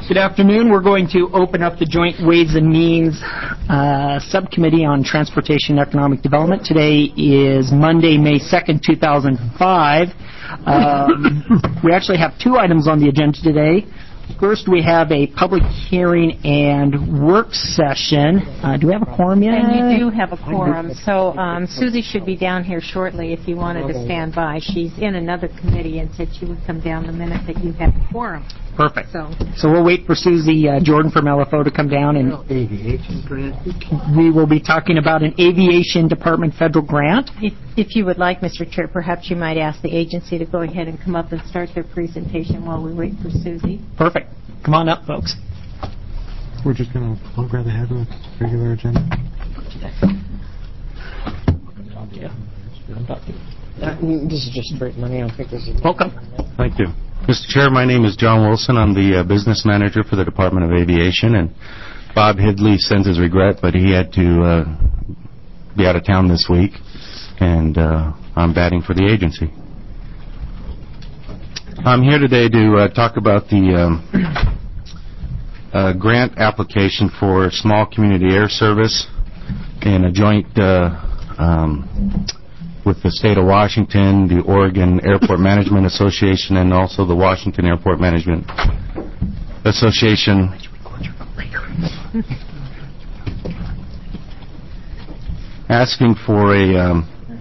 Good afternoon. We're going to open up the Joint Ways and Means Subcommittee on Transportation and Economic Development. Today is Monday, May 2nd, 2005. We actually have two items on the agenda today. First, we have a public hearing and work session. Do we have a quorum yet? And you do have a quorum. So Susie should be down here shortly if you wanted to stand by. She's in another committee and said she would come down the minute that you have a quorum. Perfect. So we'll wait for Susie Jordan from LFO to come down. And aviation grant. We will be talking about an aviation department federal grant. If you would like, Mr. Chair, perhaps you might ask the agency to go ahead and come up and start their presentation while we wait for Susie. Perfect. Come on up, folks. We're just going to plug right ahead with regular agenda. This is just straight money. I don't think this is... Welcome. Thank you. Mr. Chair, my name is John Wilson. I'm the business manager for the Department of Aviation, and Bob Hidley sends his regret, but he had to be out of town this week, and I'm batting for the agency. I'm here today to talk about the grant application for small community air service in a joint with the state of Washington, the Oregon Airport Management Association, and also the Washington Airport Management Association. Asking for a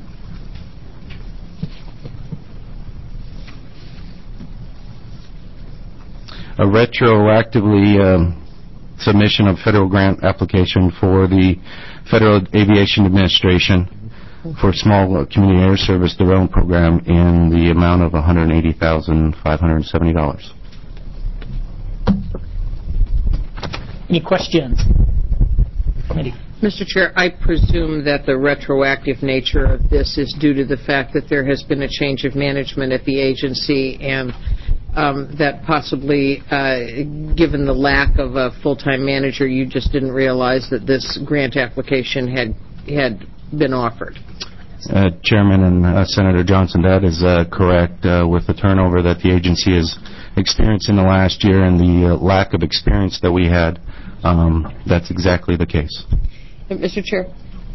retroactively submission of federal grant application for the Federal Aviation Administration for small community air service development program in the amount of $180,570. Any questions? Committee. Mr. Chair, I presume that the retroactive nature of this is due to the fact that there has been a change of management at the agency and that possibly, given the lack of a full-time manager, you just didn't realize that this grant application had been offered. Chairman and Senator Johnson, that is correct. With the turnover that the agency has experienced in the last year and the lack of experience that we had, that's exactly the case. Mr. Chair?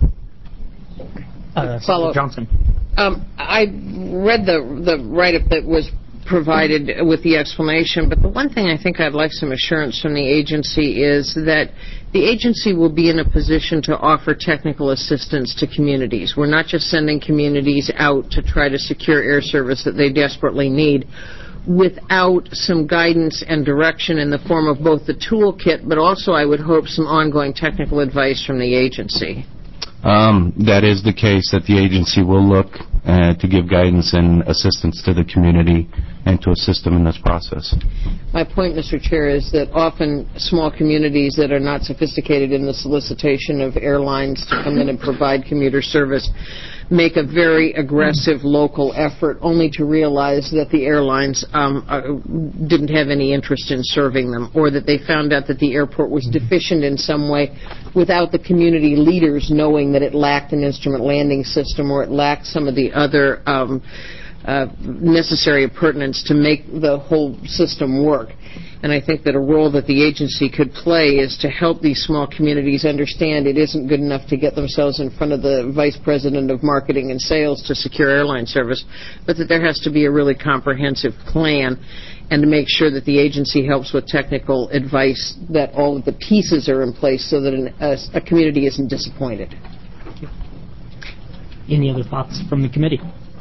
Senator Johnson. I read the write-up that was provided with the explanation, but the one thing I think I'd like some assurance from the agency is that the agency will be in a position to offer technical assistance to communities. We're not just sending communities out to try to secure air service that they desperately need without some guidance and direction in the form of both the toolkit, but also, I would hope, some ongoing technical advice from the agency. That is the case, that the agency will look to give guidance and assistance to the community and to assist them in this process. My point, Mr. Chair, is that often small communities that are not sophisticated in the solicitation of airlines to come in and provide commuter service make a very aggressive local effort only to realize that the airlines didn't have any interest in serving them, or that they found out that the airport was deficient in some way without the community leaders knowing that it lacked an instrument landing system or it lacked some of the other necessary appurtenance to make the whole system work. And I think that a role that the agency could play is to help these small communities understand it isn't good enough to get themselves in front of the Vice President of Marketing and Sales to secure airline service, but that there has to be a really comprehensive plan and to make sure that the agency helps with technical advice, that all of the pieces are in place so that a community isn't disappointed. Any other thoughts from the committee?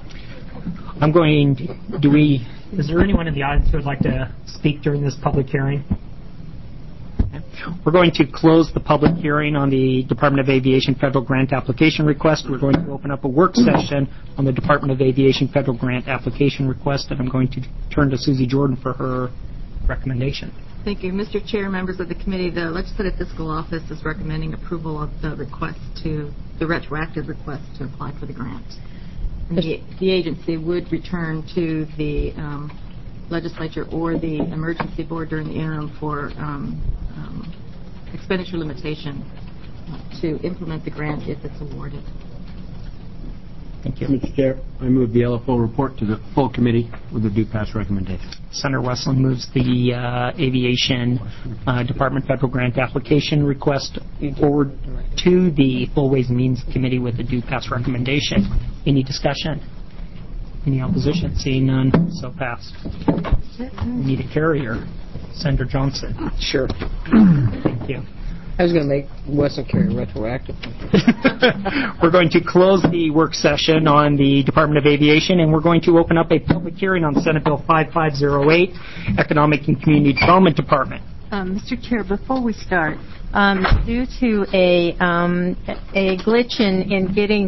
Is there anyone in the audience who would like to speak during this public hearing? Okay. We're going to close the public hearing on the Department of Aviation federal grant application request. We're going to open up a work session on the Department of Aviation federal grant application request, and I'm going to turn to Susie Jordan for her recommendation. Thank you. Mr. Chair, members of the committee, the Legislative Fiscal Office is recommending approval of the retroactive request to apply for the grant. The agency would return to the legislature or the emergency board during the interim for expenditure limitation to implement the grant if it's awarded. Thank you. Mr. Chair, I move the LFO report to the full committee with a due pass recommendation. Senator Westland moves the Aviation Department federal grant application request forward to the Full Ways and Means Committee with a due pass recommendation. Any discussion? Any opposition? Seeing none, so passed. We need a carrier. Senator Johnson. Sure. Thank you. I was going to make Western Carry retroactive. We're going to close the work session on the Department of Aviation, and we're going to open up a public hearing on Senate Bill 5508, Economic and Community Development Department. Mr. Chair, before we start, due to a glitch in getting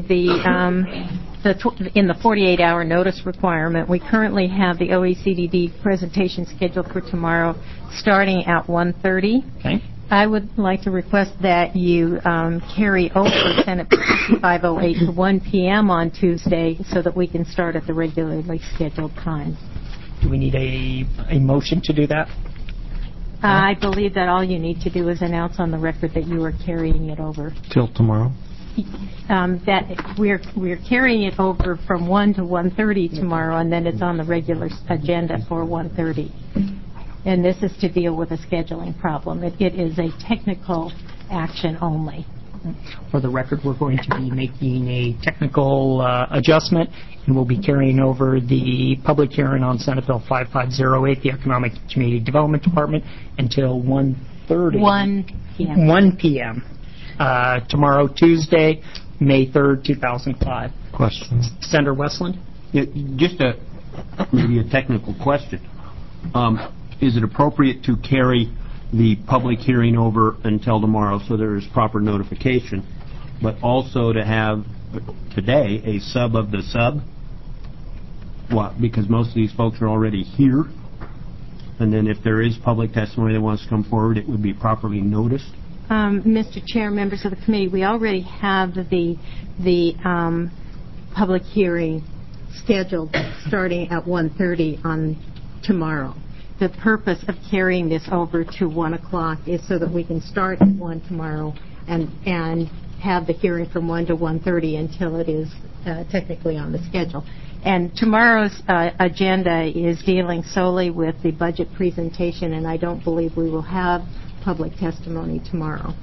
in the 48-hour notice requirement, we currently have the OECDD presentation scheduled for tomorrow starting at 1:30. Okay. I would like to request that you carry over Senate Bill 5508 to 1 p.m. on Tuesday so that we can start at the regularly scheduled time. Do we need a motion to do that? I believe that all you need to do is announce on the record that you are carrying it over. Till tomorrow? That we're carrying it over from 1 to 1:30 tomorrow, and then it's on the regular agenda for 1:30. And this is to deal with a scheduling problem. It is a technical action only. For the record, we're going to be making a technical adjustment, and we'll be carrying over the public hearing on Senate Bill 5508, the Economic and Community Development Department, until 1:30. 1 p.m. 1 p.m. Tomorrow, Tuesday, May 3rd, 2005. Questions? Senator Westland? Yeah, just maybe a technical question. Is it appropriate to carry the public hearing over until tomorrow so there is proper notification, but also to have today a sub of the sub? What? Because most of these folks are already here, and then if there is public testimony that wants to come forward, it would be properly noticed? Mr. Chair, members of the committee, we already have the public hearing scheduled starting at 1:30 on tomorrow. The purpose of carrying this over to 1 o'clock is so that we can start at 1 tomorrow and have the hearing from 1 to 1:30 until it is technically on the schedule. And tomorrow's agenda is dealing solely with the budget presentation, and I don't believe we will have public testimony tomorrow.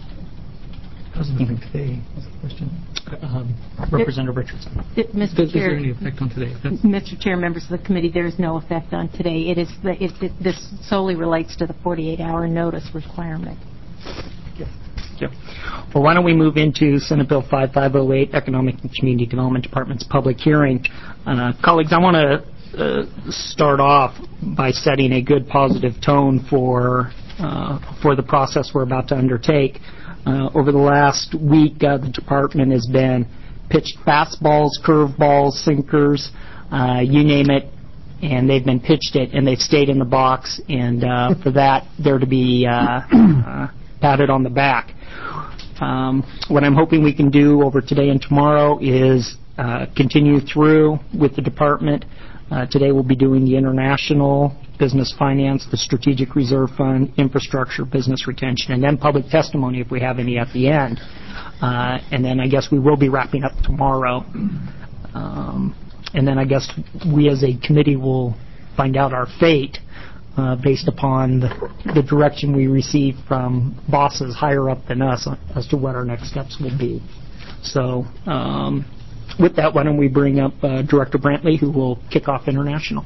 Even today, was the question. Representative Richardson. Mr. Chair, Is there any effect on today? Mr. Chair, members of the committee, there is no effect on today. This solely relates to the 48-hour notice requirement. Yep. Well, why don't we move into Senate Bill 5508, Economic and Community Development Department's public hearing. Colleagues, I want to start off by setting a good positive tone for the process we're about to undertake. Over the last week, the department has been pitched fastballs, curveballs, sinkers, you name it, and they've been pitched it, and they've stayed in the box, and for that, they're to be patted on the back. What I'm hoping we can do over today and tomorrow is continue through with the department. Today we'll be doing the international, business finance, the strategic reserve fund, infrastructure, business retention, and then public testimony if we have any at the end. And then I guess we will be wrapping up tomorrow. And then I guess we as a committee will find out our fate based upon the direction we receive from bosses higher up than us as to what our next steps will be. So with that, why don't we bring up Director Brantley, who will kick off international.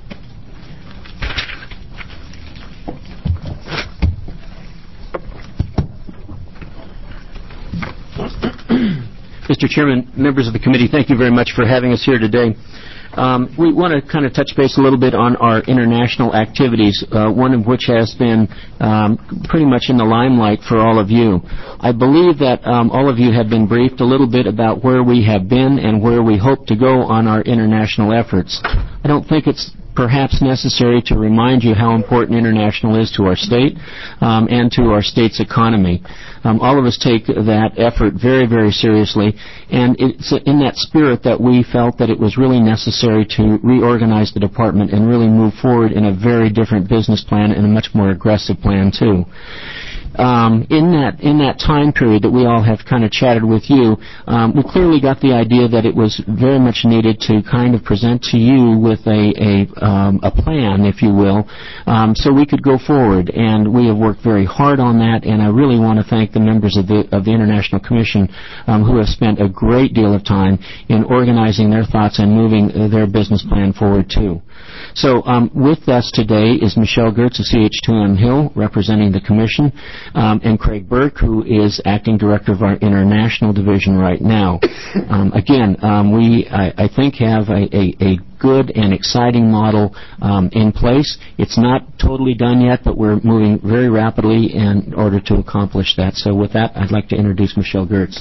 Mr. Chairman, members of the committee, thank you very much for having us here today. We want to kind of touch base a little bit on our international activities, one of which has been pretty much in the limelight for all of you. I believe that all of you have been briefed a little bit about where we have been and where we hope to go on our international efforts. I don't think it's perhaps necessary to remind you how important international is to our state and to our state's economy. All of us take that effort very, very seriously, and it's in that spirit that we felt that it was really necessary to reorganize the department and really move forward in a very different business plan and a much more aggressive plan, too. in that time period that we all have kind of chatted with you, we clearly got the idea that it was very much needed to kind of present to you with a plan, if you will, so we could go forward. And we have worked very hard on that, and I really want to thank the members of the International Commission who have spent a great deal of time in organizing their thoughts and moving their business plan forward too. So with us today is Michelle Gertz of CH2M Hill, representing the Commission, and Craig Burke, who is Acting Director of our International Division right now. Again, we, I think, have a good and exciting model in place. It's not totally done yet, but we're moving very rapidly in order to accomplish that. So with that, I'd like to introduce Michelle Gertz.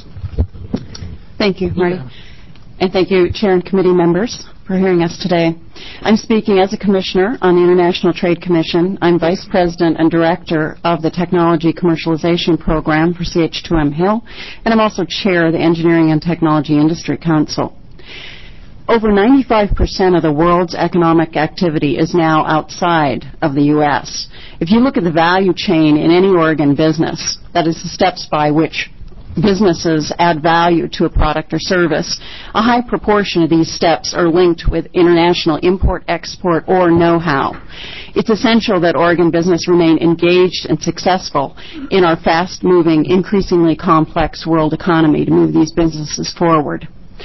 Thank you, Marty. And thank you, Chair and committee members, for hearing us today. I'm speaking as a commissioner on the International Trade Commission. I'm Vice President and Director of the Technology Commercialization Program for CH2M Hill, and I'm also Chair of the Engineering and Technology Industry Council. Over 95% of the world's economic activity is now outside of the U.S. If you look at the value chain in any Oregon business, that is the steps by which businesses add value to a product or service, a high proportion of these steps are linked with international import, export, or know-how. It's essential that Oregon business remain engaged and successful in our fast-moving, increasingly complex world economy to move these businesses forward.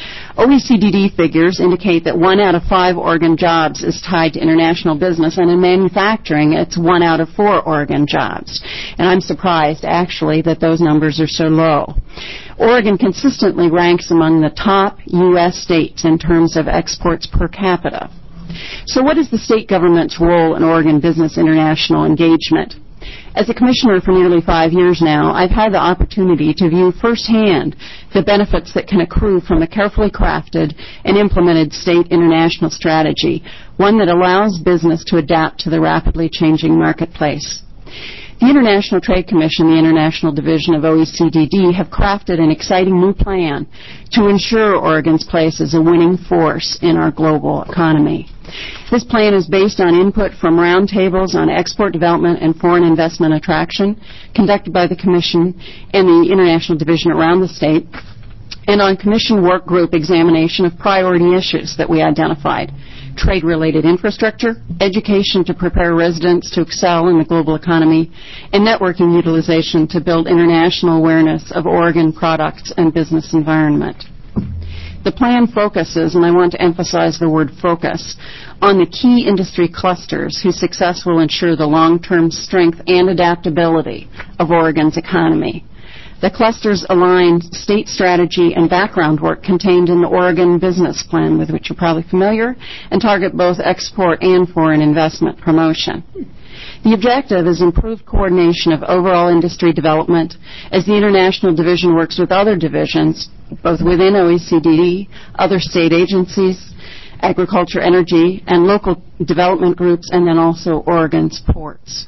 OECD figures indicate that 1 out of 5 Oregon jobs is tied to international business, and in manufacturing, it's 1 out of 4 Oregon jobs. And I'm surprised, actually, that those numbers are so low. Oregon consistently ranks among the top U.S. states in terms of exports per capita. So what is the state government's role in Oregon business international engagement? As a commissioner for nearly 5 years now, I've had the opportunity to view firsthand the benefits that can accrue from a carefully crafted and implemented state international strategy, one that allows business to adapt to the rapidly changing marketplace. The International Trade Commission, the International Division of OECDD, have crafted an exciting new plan to ensure Oregon's place as a winning force in our global economy. This plan is based on input from roundtables on export development and foreign investment attraction conducted by the Commission and the International Division around the state, and on Commission work group examination of priority issues that we identified: trade-related infrastructure, education to prepare residents to excel in the global economy, and networking utilization to build international awareness of Oregon products and business environment. The plan focuses, and I want to emphasize the word focus, on the key industry clusters whose success will ensure the long-term strength and adaptability of Oregon's economy. The clusters align state strategy and background work contained in the Oregon Business Plan, with which you're probably familiar, and target both export and foreign investment promotion. The objective is improved coordination of overall industry development as the International Division works with other divisions, both within OECD, other state agencies, agriculture, energy, and local development groups, and then also Oregon's ports.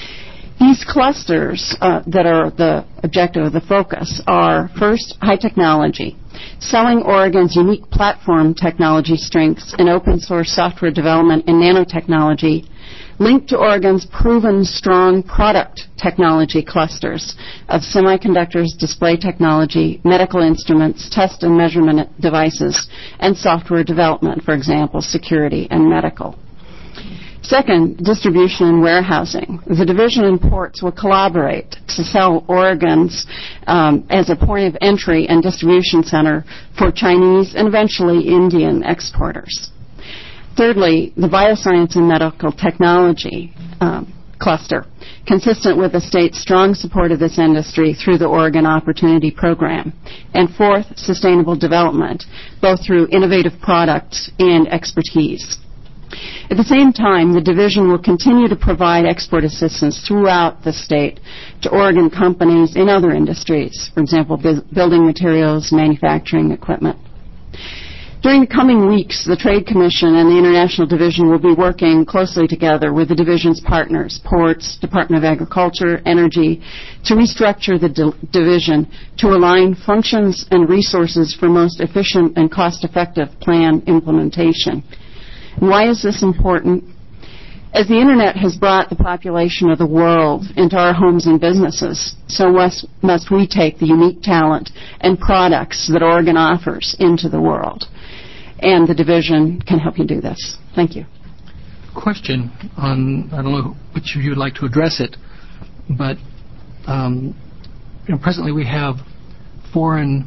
These clusters that are the objective of the focus are, first, high technology, selling Oregon's unique platform technology strengths in open source software development and nanotechnology, linked to Oregon's proven strong product technology clusters of semiconductors, display technology, medical instruments, test and measurement devices, and software development, for example, security and medical. Second, distribution and warehousing. The division and ports will collaborate to sell Oregon's as a point of entry and distribution center for Chinese and eventually Indian exporters. Thirdly, the bioscience and medical technology cluster, consistent with the state's strong support of this industry through the Oregon Opportunity Program. And fourth, sustainable development, both through innovative products and expertise. At the same time, the division will continue to provide export assistance throughout the state to Oregon companies in other industries, for example, building materials, manufacturing equipment. During the coming weeks, the Trade Commission and the International Division will be working closely together with the division's partners, ports, Department of Agriculture, Energy, to restructure the division to align functions and resources for most efficient and cost-effective plan implementation. And why is this important? As the Internet has brought the population of the world into our homes and businesses, so must we take the unique talent and products that Oregon offers into the world. And the division can help you do this. Thank you. Question on, I don't know which of you would like to address it, but presently we have foreign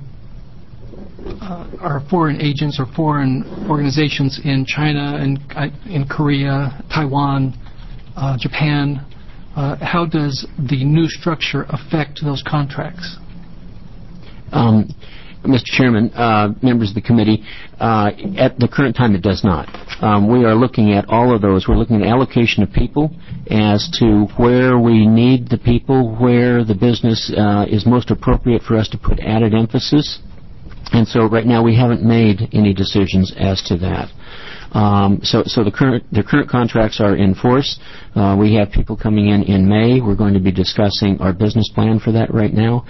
agents or foreign organizations in China and in Korea, Taiwan, Japan. How does the new structure affect those contracts? Mr. Chairman, members of the committee, at the current time it does not. We are looking at all of those. We're looking at allocation of people as to where we need the people, where the business is most appropriate for us to put added emphasis. And so right now we haven't made any decisions as to that. So the current contracts are in force. We have people coming in May. We're going to be discussing our business plan for that right now,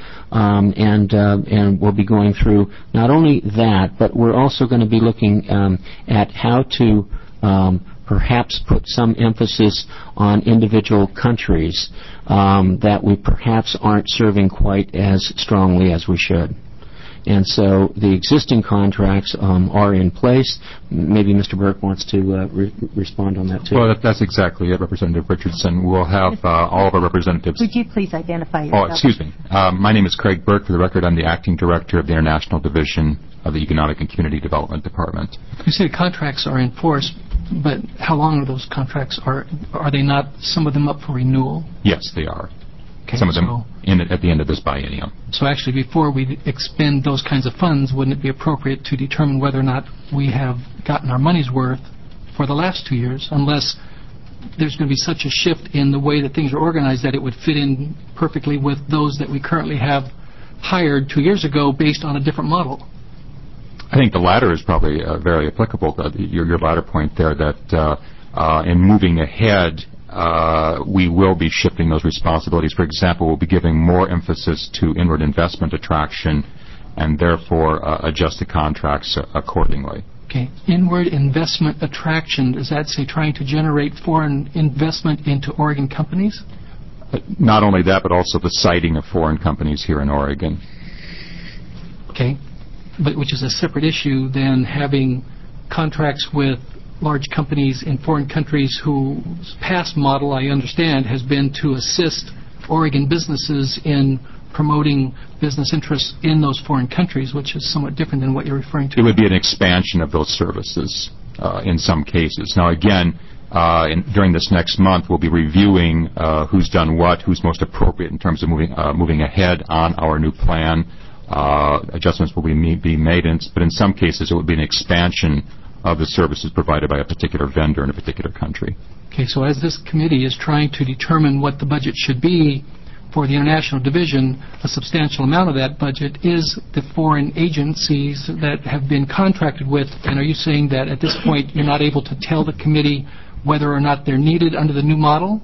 and we'll be going through not only that, but we're also going to be looking at how to perhaps put some emphasis on individual countries that we perhaps aren't serving quite as strongly as we should. And so the existing contracts are in place. Maybe Mr. Burke wants to respond on that, too. Well, that's exactly it, Representative Richardson. We'll have all of our representatives. Would you please identify yourself? Oh, excuse me. My name is Craig Burke. For the record, I'm the Acting Director of the International Division of the Economic and Community Development Department. You say contracts are in force, but how long are those contracts? Are they not, some of them up for renewal? Yes, they are. Okay, some of them at the end of this biennium. So actually, before we expend those kinds of funds, wouldn't it be appropriate to determine whether or not we have gotten our money's worth for the last 2 years, unless there's going to be such a shift in the way that things are organized that it would fit in perfectly with those that we currently have hired 2 years ago based on a different model? I think the latter is probably very applicable. Your latter point there that in moving ahead, we will be shifting those responsibilities. For example, we'll be giving more emphasis to inward investment attraction and therefore adjust the contracts accordingly. Okay. Inward investment attraction, does that say trying to generate foreign investment into Oregon companies? Not only that, but also the siting of foreign companies here in Oregon. Okay. But which is a separate issue than having contracts with large companies in foreign countries whose past model, I understand, has been to assist Oregon businesses in promoting business interests in those foreign countries, which is somewhat different than what you're referring to. It would be an expansion of those services in some cases. Now, again, during this next month, we'll be reviewing who's done what, who's most appropriate in terms of moving ahead on our new plan. Adjustments will be made, but in some cases it would be an expansion of the services provided by a particular vendor in a particular country. Okay, so as this committee is trying to determine what the budget should be for the International Division, a substantial amount of that budget is the foreign agencies that have been contracted with. And are you saying that at this point you're not able to tell the committee whether or not they're needed under the new model?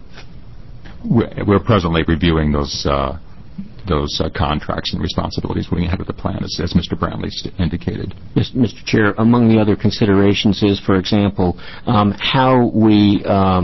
We're presently reviewing those contracts and responsibilities moving ahead with the plan, as Mr. Brantley indicated. Mr. Chair, among the other considerations is, for example, how we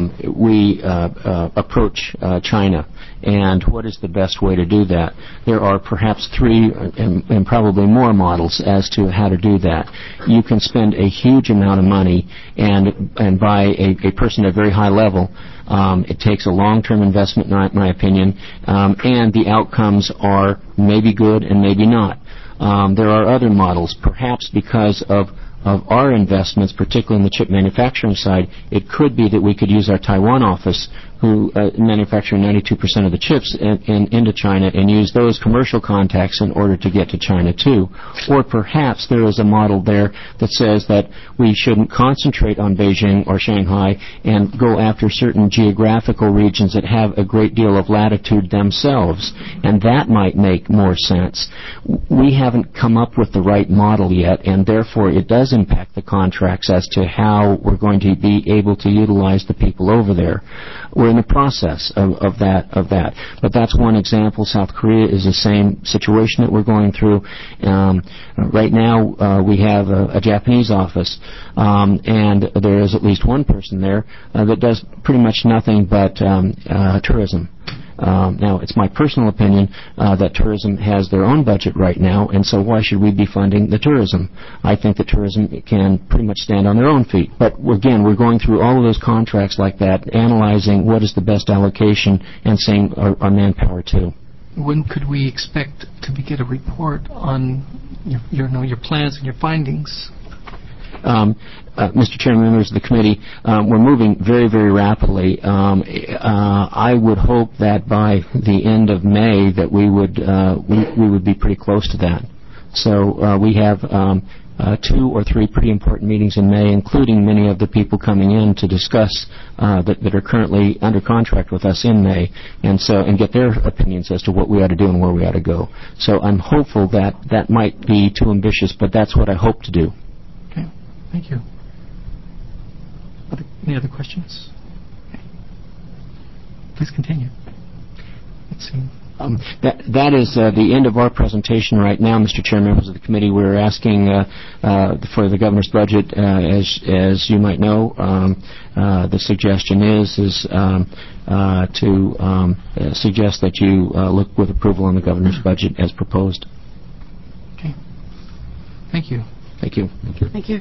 approach China and what is the best way to do that. There are perhaps 3 and probably more models as to how to do that. You can spend a huge amount of money and buy a person at a very high level. It takes a long-term investment, in my opinion, and the outcomes are maybe good and maybe not. There are other models, perhaps because of our investments, particularly in the chip manufacturing side. It could be that we could use our Taiwan office, who manufacture 92% of the chips into China, and use those commercial contacts in order to get to China too. Or perhaps there is a model there that says that we shouldn't concentrate on Beijing or Shanghai and go after certain geographical regions that have a great deal of latitude themselves, and that might make more sense. We haven't come up with the right model yet, and therefore it does impact the contracts as to how we're going to be able to utilize the people over there. We're in the process of that. But that's one example. South Korea is the same situation that we're going through. Right now, we have a Japanese office, and there is at least one person there that does pretty much nothing but tourism. Now, it's my personal opinion that tourism has their own budget right now, and so why should we be funding the tourism? I think that tourism can pretty much stand on their own feet. But again, we're going through all of those contracts like that, analyzing what is the best allocation and saying our manpower too. When could we expect to get a report on your plans and your findings? Mr. Chairman, members of the committee, we're moving very, very rapidly. I would hope that by the end of May that we would be pretty close to that. So we have 2 or 3 pretty important meetings in May, including many of the people coming in to discuss that are currently under contract with us in May, and get their opinions as to what we ought to do and where we ought to go. So I'm hopeful that might be too ambitious, but that's what I hope to do. Okay, thank you. Any other questions? Okay. Please continue. Let's see. That is the end of our presentation right now, Mr. Chair, members of the committee. We're asking for the governor's budget, as you might know. The suggestion is to suggest that you look with approval on the governor's budget as proposed. Okay. Thank you. Thank you. Thank you. Thank you.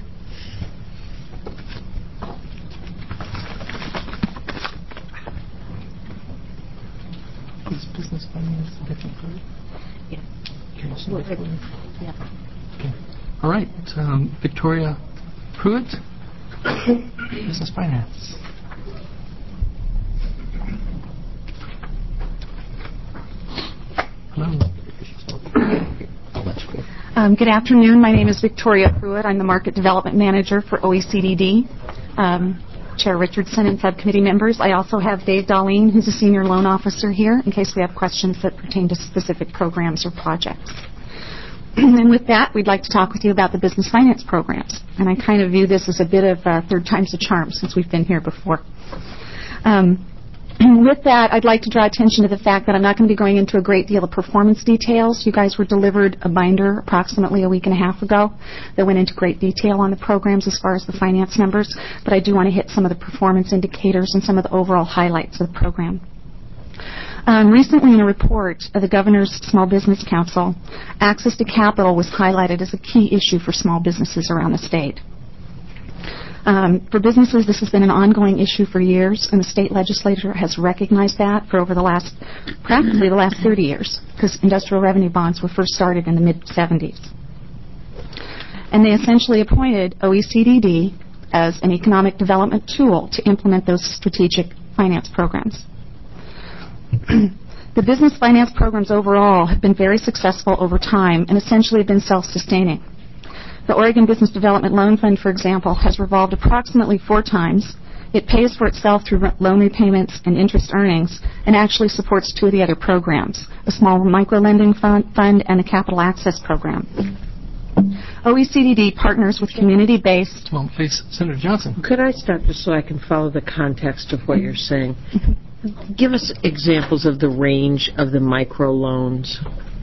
Is business finance a different group? Yes. Okay, Yeah. Okay. All right. Victoria Pruitt, business finance. Hello. Good afternoon. My name is Victoria Pruitt. I'm the Market Development Manager for OECDD. Chair Richardson and subcommittee members. I also have Dave Darlene, who's a Senior Loan Officer here, in case we have questions that pertain to specific programs or projects. And with that, we'd like to talk with you about the business finance programs. And I kind of view this as a bit of third time's a charm since we've been here before. With that, I'd like to draw attention to the fact that I'm not going to be going into a great deal of performance details. You guys were delivered a binder approximately a week and a half ago that went into great detail on the programs as far as the finance numbers, but I do want to hit some of the performance indicators and some of the overall highlights of the program. Recently in a report of the Governor's Small Business Council, access to capital was highlighted as a key issue for small businesses around the state. For businesses, this has been an ongoing issue for years, and the state legislature has recognized that for over practically the last 30 years, because industrial revenue bonds were first started in the mid-'70s. And they essentially appointed OECDD as an economic development tool to implement those strategic finance programs. The business finance programs overall have been very successful over time and essentially have been self-sustaining. The Oregon Business Development Loan Fund, for example, has revolved approximately 4 times. It pays for itself through loan repayments and interest earnings and actually supports 2 of the other programs, a small micro-lending fund and a capital access program. OECDD partners with community-based... Well, please, Senator Johnson. Could I stop just so I can follow the context of what you're saying? Give us examples of the range of the microloans.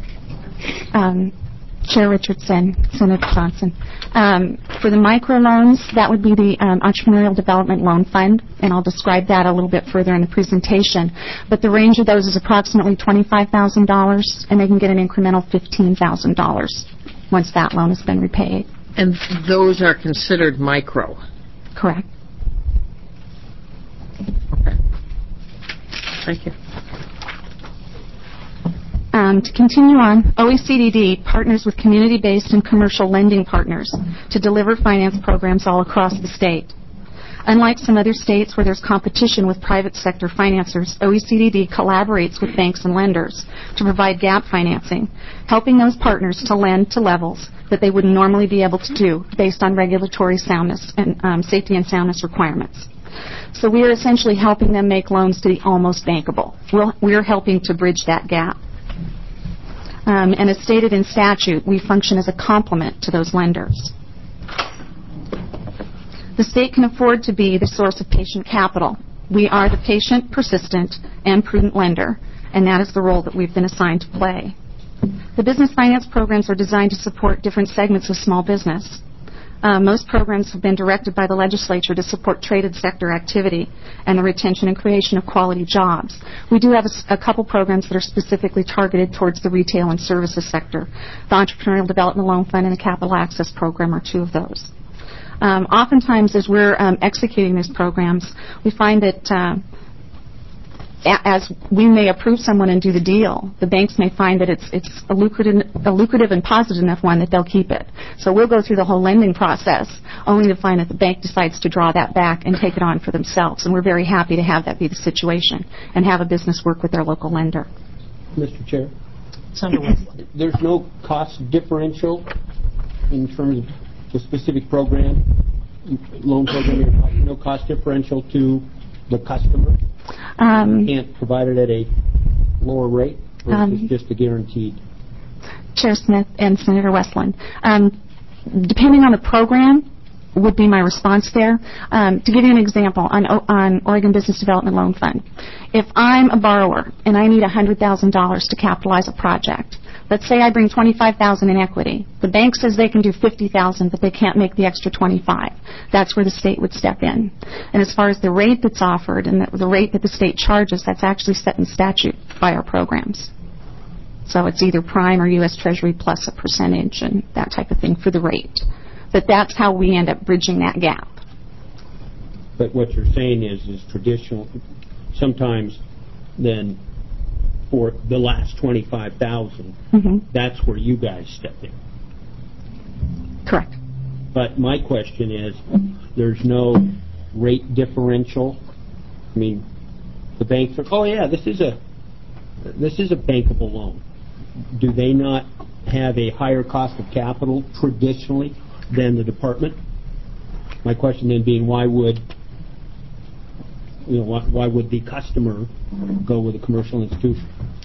Chair Richardson, Senator Johnson. For the microloans, that would be the Entrepreneurial Development Loan Fund, and I'll describe that a little bit further in the presentation. But the range of those is approximately $25,000, and they can get an incremental $15,000 once that loan has been repaid. And those are considered micro? Correct. Okay. Thank you. To continue on, OECDD partners with community-based and commercial lending partners to deliver finance programs all across the state. Unlike some other states where there's competition with private sector financiers, OECDD collaborates with banks and lenders to provide gap financing, helping those partners to lend to levels that they wouldn't normally be able to do based on regulatory soundness and safety and soundness requirements. So we are essentially helping them make loans to the almost bankable. We're helping to bridge that gap. And as stated in statute, we function as a complement to those lenders. The state can afford to be the source of patient capital We are the patient, persistent, and prudent lender, and that is the role that we've been assigned to play. The business finance programs are designed to support different segments of small business. Most programs have been directed by the legislature to support traded sector activity and the retention and creation of quality jobs. We do have a couple programs that are specifically targeted towards the retail and services sector. The Entrepreneurial Development Loan Fund and the Capital Access Program are two of those. Oftentimes, as we're executing these programs, we find that as we may approve someone and do the deal, the banks may find that it's a lucrative and positive enough one that they'll keep it. So we'll go through the whole lending process only to find that the bank decides to draw that back and take it on for themselves. And we're very happy to have that be the situation and have a business work with their local lender. Mr. Chair? There's no cost differential in terms of the specific program, loan program, no cost differential to the customer? You can't provide it at a lower rate, or is this just a guaranteed? Chair Smith and Senator Westland, depending on the program would be my response there. To give you an example, on Oregon Business Development Loan Fund, if I'm a borrower and I need $100,000 to capitalize a project, let's say I bring $25,000 in equity. The bank says they can do $50,000, but they can't make the extra $25,000. That's where the state would step in. And as far as the rate that's offered and the rate that the state charges, that's actually set in statute by our programs. So it's either prime or U.S. Treasury plus a percentage and that type of thing for the rate. But that's how we end up bridging that gap. But what you're saying is traditional, sometimes then for the last $25,000, that's where you guys step in. Correct. But my question is, there's no rate differential. I mean, the banks are, oh yeah, this is a bankable loan. Do they not have a higher cost of capital traditionally than the department? My question then being, why would the customer go with a commercial institution?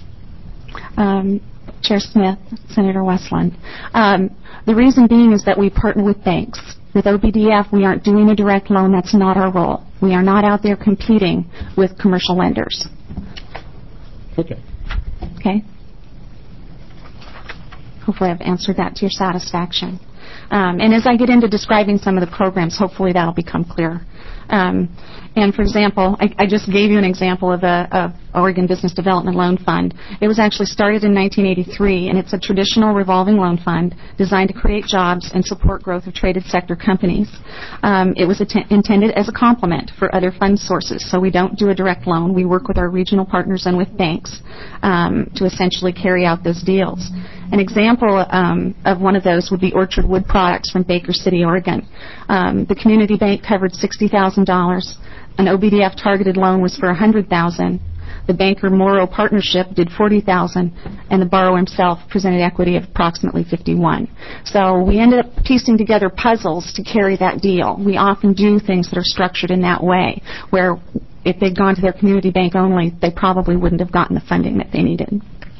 Chair Smith, Senator Westland. The reason being is that we partner with banks. With OBDF, we aren't doing a direct loan. That's not our role. We are not out there competing with commercial lenders. Okay. Okay? Hopefully I've answered that to your satisfaction. And as I get into describing some of the programs, hopefully that'll become clear. And for example, I just gave you an example of Oregon Business Development Loan Fund. It was actually started in 1983, and it's a traditional revolving loan fund designed to create jobs and support growth of traded sector companies. It was intended as a complement for other fund sources, so we don't do a direct loan. We work with our regional partners and with banks to essentially carry out those deals. An example of one of those would be Orchard Wood Products from Baker City, Oregon. The community bank covered $60,000. An OBDF targeted loan was for $100,000. The Banker Morrow Partnership did $40,000, and the borrower himself presented equity of approximately $51,000. So we ended up piecing together puzzles to carry that deal. We often do things that are structured in that way, where if they'd gone to their community bank only, they probably wouldn't have gotten the funding that they needed.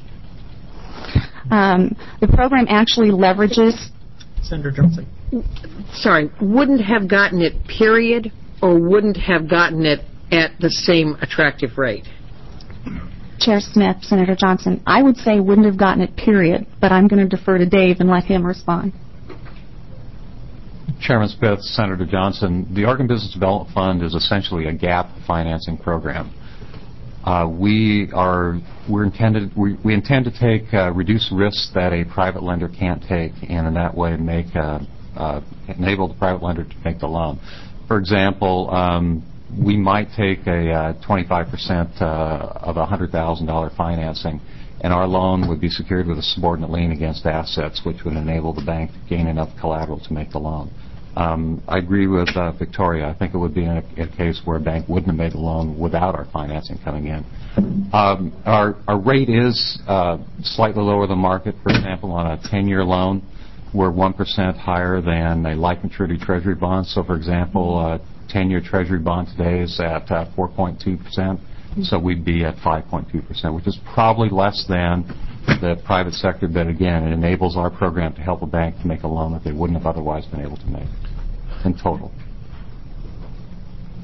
The program actually leverages... Senator Johnson. Sorry, wouldn't have gotten it, period, or wouldn't have gotten it at the same attractive rate? Chair Smith, Senator Johnson, I would say wouldn't have gotten it, period, but I'm going to defer to Dave and let him respond. Chairman Smith, Senator Johnson, the Oregon Business Development Fund is essentially a gap financing program. We intend to take reduced risks that a private lender can't take, and in that way enable the private lender to make the loan. For example, we might take a 25% of $100,000 financing, and our loan would be secured with a subordinate lien against assets, which would enable the bank to gain enough collateral to make the loan. I agree with Victoria. I think it would be a case where a bank wouldn't have made a loan without our financing coming in. Our rate is slightly lower than market. For example, on a 10-year loan, we're 1% higher than a life maturity treasury bond. So, for example, a 10-year treasury bond today is at 4.2%. So we'd be at 5.2%, which is probably less than the private sector. But again, it enables our program to help a bank to make a loan that they wouldn't have otherwise been able to make in total. Mr.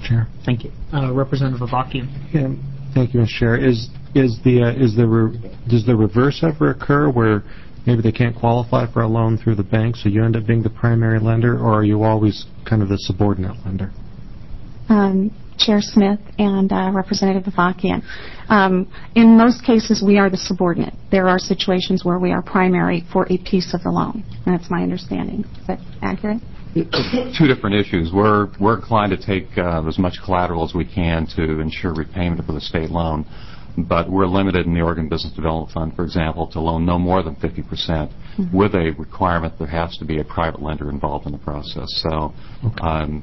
Chair. Thank you. Representative Avakian. Yeah, thank you, Mr. Chair. Does the reverse ever occur where maybe they can't qualify for a loan through the bank, so you end up being the primary lender, or are you always kind of the subordinate lender? Chair Smith and Representative Avakian. In most cases, we are the subordinate. There are situations where we are primary for a piece of the loan. That's my understanding. Is that accurate? Two different issues. We're inclined to take as much collateral as we can to ensure repayment of the state loan, but we're limited in the Oregon Business Development Fund, for example, to loan no more than 50%, with a requirement there has to be a private lender involved in the process. So. Okay.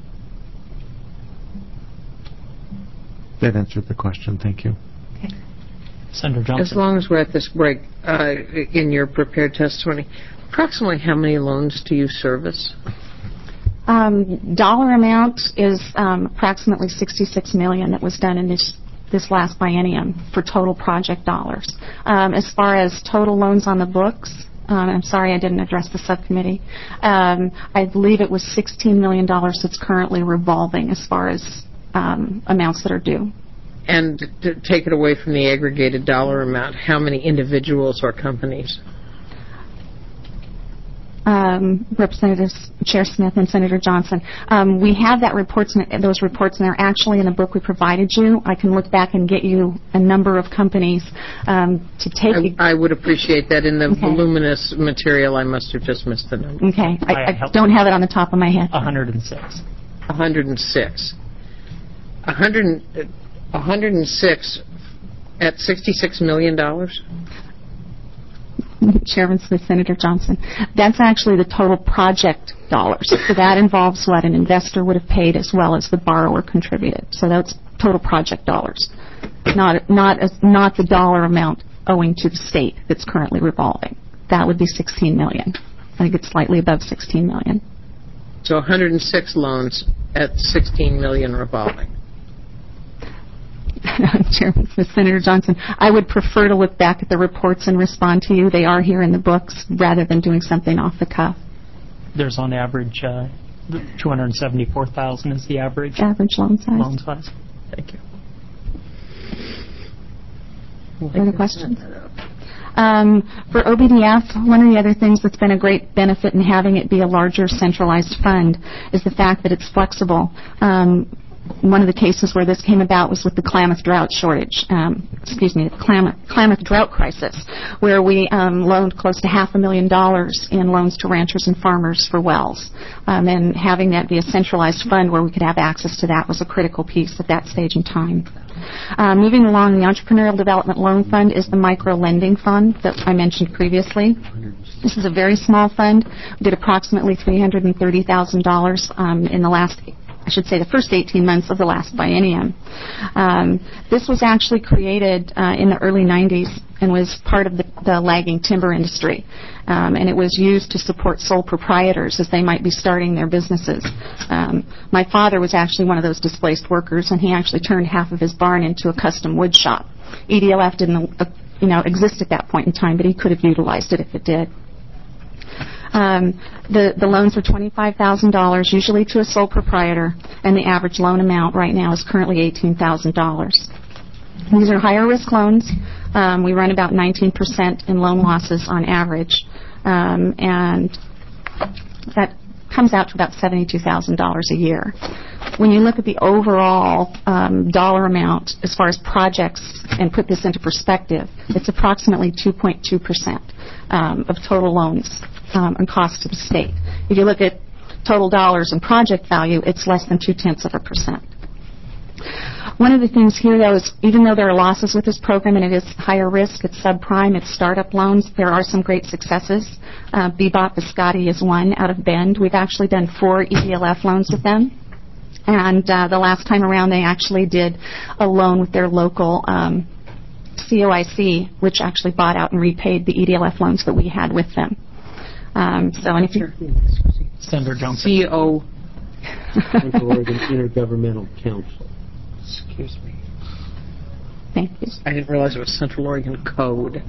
That answered the question. Thank you. Okay. Senator Johnson. As long as we're at this break, in your prepared testimony, approximately how many loans do you service? Dollar amount is approximately $66 million that was done in this last biennium for total project dollars. As far as total loans on the books, I'm sorry I didn't address the subcommittee. I believe it was $16 million that's currently revolving as far as amounts that are due. And to take it away from the aggregated dollar amount, how many individuals or companies? Representatives Chair Smith and Senator Johnson. We have those reports, and they're actually in the book we provided you. I can look back and get you a number of companies to take. I would appreciate that. In the voluminous material, I must have just missed the number. Okay. I don't have it on the top of my head. 106. 106. 106 at $66 million? Chairman Smith, Senator Johnson. That's actually the total project dollars. So that involves what an investor would have paid as well as the borrower contributed. So that's total project dollars, not the dollar amount owing to the state that's currently revolving. That would be $16 million. I think it's slightly above $16 million. So 106 loans at $16 million revolving. Chairman Smith, Senator Johnson, I would prefer to look back at the reports and respond to you. They are here in the books rather than doing something off the cuff. There's on average $274,000 is the average loan size. Thank you. Further questions? For OBDF, one of the other things that's been a great benefit in having it be a larger centralized fund is the fact that it's flexible. One of the cases where this came about was with the Klamath drought Klamath drought crisis, where we loaned close to $500,000 in loans to ranchers and farmers for wells. And having that be a centralized fund where we could have access to that was a critical piece at that stage in time. Moving along, the Entrepreneurial Development Loan Fund is the micro-lending fund that I mentioned previously. This is a very small fund. We did approximately $330,000 in the first 18 months of the last biennium. This was actually created in the early 90s and was part of the lagging timber industry. And it was used to support sole proprietors as they might be starting their businesses. My father was actually one of those displaced workers, and he actually turned half of his barn into a custom wood shop. EDLF didn't exist at that point in time, but he could have utilized it if it did. The loans are $25,000, usually to a sole proprietor, and the average loan amount right now is currently $18,000. These are higher risk loans. We run about 19% in loan losses on average, and that comes out to about $72,000 a year. When you look at the overall dollar amount as far as projects and put this into perspective, it's approximately 2.2% of total loans and cost to the state. If you look at total dollars and project value, it's less than 0.2%. One of the things here, though, is even though there are losses with this program and it is higher risk, it's subprime, it's startup loans, there are some great successes. Bebop Biscotti is one out of Bend. We've actually done 4 EDLF loans with them. And the last time around, they actually did a loan with their local COIC, which actually bought out and repaid the EDLF loans that we had with them. Senator Johnson. Central Oregon Intergovernmental Council. Excuse me. Central Oregon Intergovernmental Council. Central Oregon Intergovernmental Council. Excuse me. Central Oregon Intergovernmental Council. Thank you. I didn't realize it was Central Oregon Code.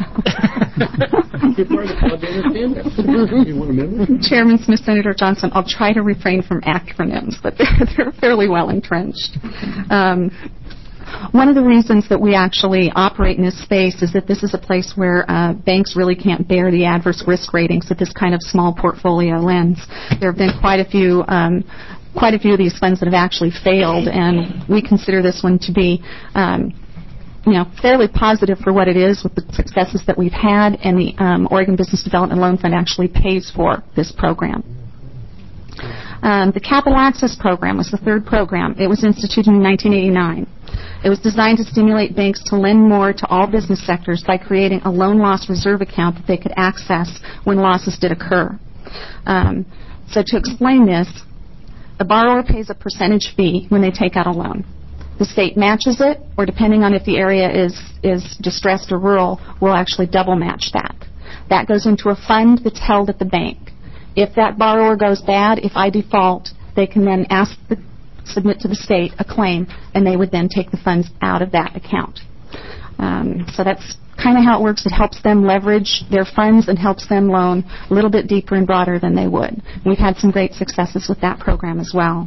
Chairman Smith, Senator Johnson, I'll try to refrain from acronyms, but they're fairly well entrenched. One of the reasons that we actually operate in this space is that this is a place where banks really can't bear the adverse risk ratings that this kind of small portfolio lends. There have been quite a few of these funds that have actually failed, and we consider this one to be fairly positive for what it is with the successes that we've had, and the Oregon Business Development Loan Fund actually pays for this program. The Capital Access Program was the third program. It was instituted in 1989. It was designed to stimulate banks to lend more to all business sectors by creating a loan loss reserve account that they could access when losses did occur. So to explain this, a borrower pays a percentage fee when they take out a loan. The state matches it, or depending on if the area is distressed or rural, will actually double match that. That goes into a fund that's held at the bank. If that borrower goes bad, if I default, they can then submit to the state a claim, and they would then take the funds out of that account. So that's kind of how it works. It helps them leverage their funds and helps them loan a little bit deeper and broader than they would. We've had some great successes with that program as well.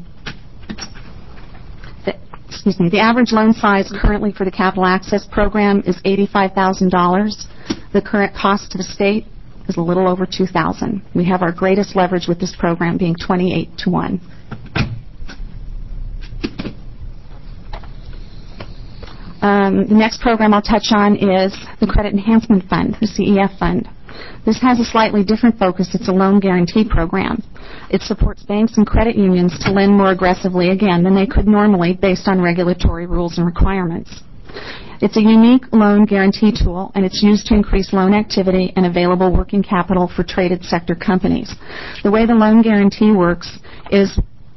The average loan size currently for the Capital Access Program is $85,000. The current cost to the state is a little over $2,000. We have our greatest leverage with this program being 28-1. The next program I'll touch on is the Credit Enhancement Fund, the CEF Fund. This has a slightly different focus. It's a loan guarantee program. It supports banks and credit unions to lend more aggressively, again, than they could normally based on regulatory rules and requirements. It's a unique loan guarantee tool, and it's used to increase loan activity and available working capital for traded sector companies. The way the loan guarantee works is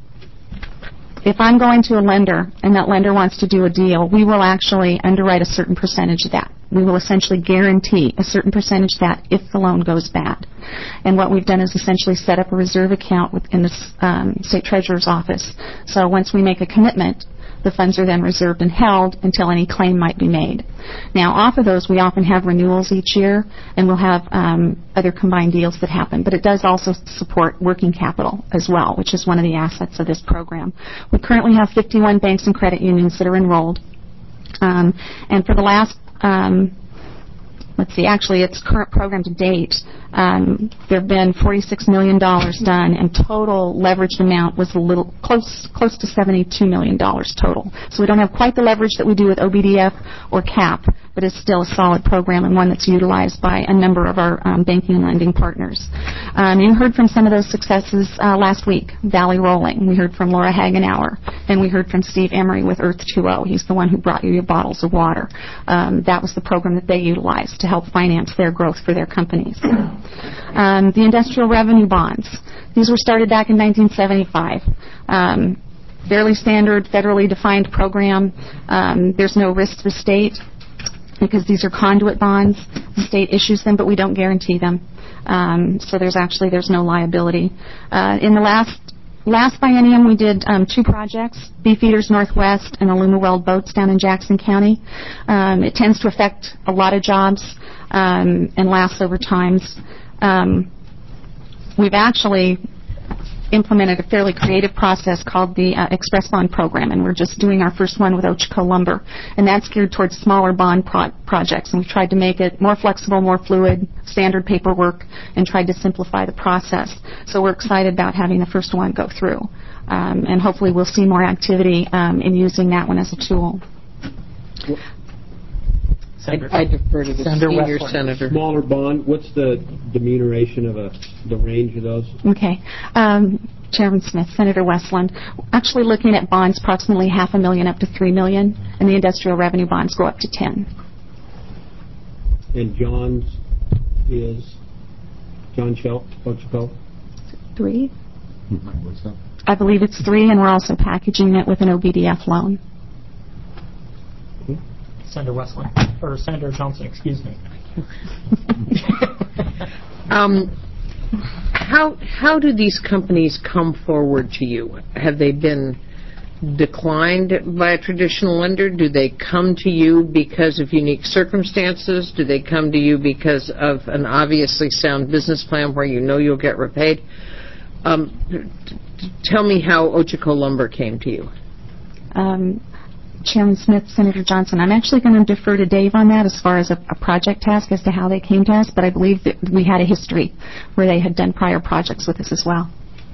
if I'm going to a lender and that lender wants to do a deal, we will actually underwrite a certain percentage of that. We will essentially guarantee a certain percentage of that if the loan goes bad. And what we've done is essentially set up a reserve account within the State Treasurer's office. So once we make a commitment, the funds are then reserved and held until any claim might be made. Now, off of those, we often have renewals each year, and we'll have other combined deals that happen. But it does also support working capital as well, which is one of the assets of this program. We currently have 51 banks and credit unions that are enrolled. And for the last actually its current program to date, there have been $46 million done, and total leveraged amount was a little close to $72 million total. So we don't have quite the leverage that we do with OBDF or CAP, but it's still a solid program and one that's utilized by a number of our banking and lending partners. You heard from some of those successes last week, Valley Rolling. We heard from Laura Hagenauer, and we heard from Steve Emery with Earth 2.0. He's the one who brought you your bottles of water. That was the program that they utilized to help finance their growth for their companies. The industrial revenue bonds. These were started back in 1975. Fairly standard, federally defined program. There's no risk to the state because these are conduit bonds. The state issues them, but we don't guarantee them. So there's no liability. In the last biennium, we did 2 projects, Beefeaters Northwest and Alumaweld Boats down in Jackson County. It tends to affect a lot of jobs and lasts over times. We've actually implemented a fairly creative process called the Express Bond Program, and we're just doing our first one with Ochiko Lumber, and that's geared towards smaller bond projects, and we've tried to make it more flexible, more fluid, standard paperwork, and tried to simplify the process. So we're excited about having the first one go through, and hopefully we'll see more activity in using that one as a tool. I defer to the senior senator. Smaller bond, what's the remuneration of the range of those? Okay. Chairman Smith, Senator Westland, actually looking at bonds approximately $500,000 up to $3 million, and the industrial revenue bonds go up to 10. And John's is John Ochiko? 3. What's that? I believe it's 3, and we're also packaging it with an OBDF loan. Senator Westland, or Senator Johnson, excuse me. How do these companies come forward to you? Have they been declined by a traditional lender? Do they come to you because of unique circumstances? Do they come to you because of an obviously sound business plan where you know you'll get repaid? Tell me how Ochoco Lumber came to you. Chairman Smith, Senator Johnson, I'm actually going to defer to Dave on that as far as a project task as to how they came to us, but I believe that we had a history where they had done prior projects with us as well.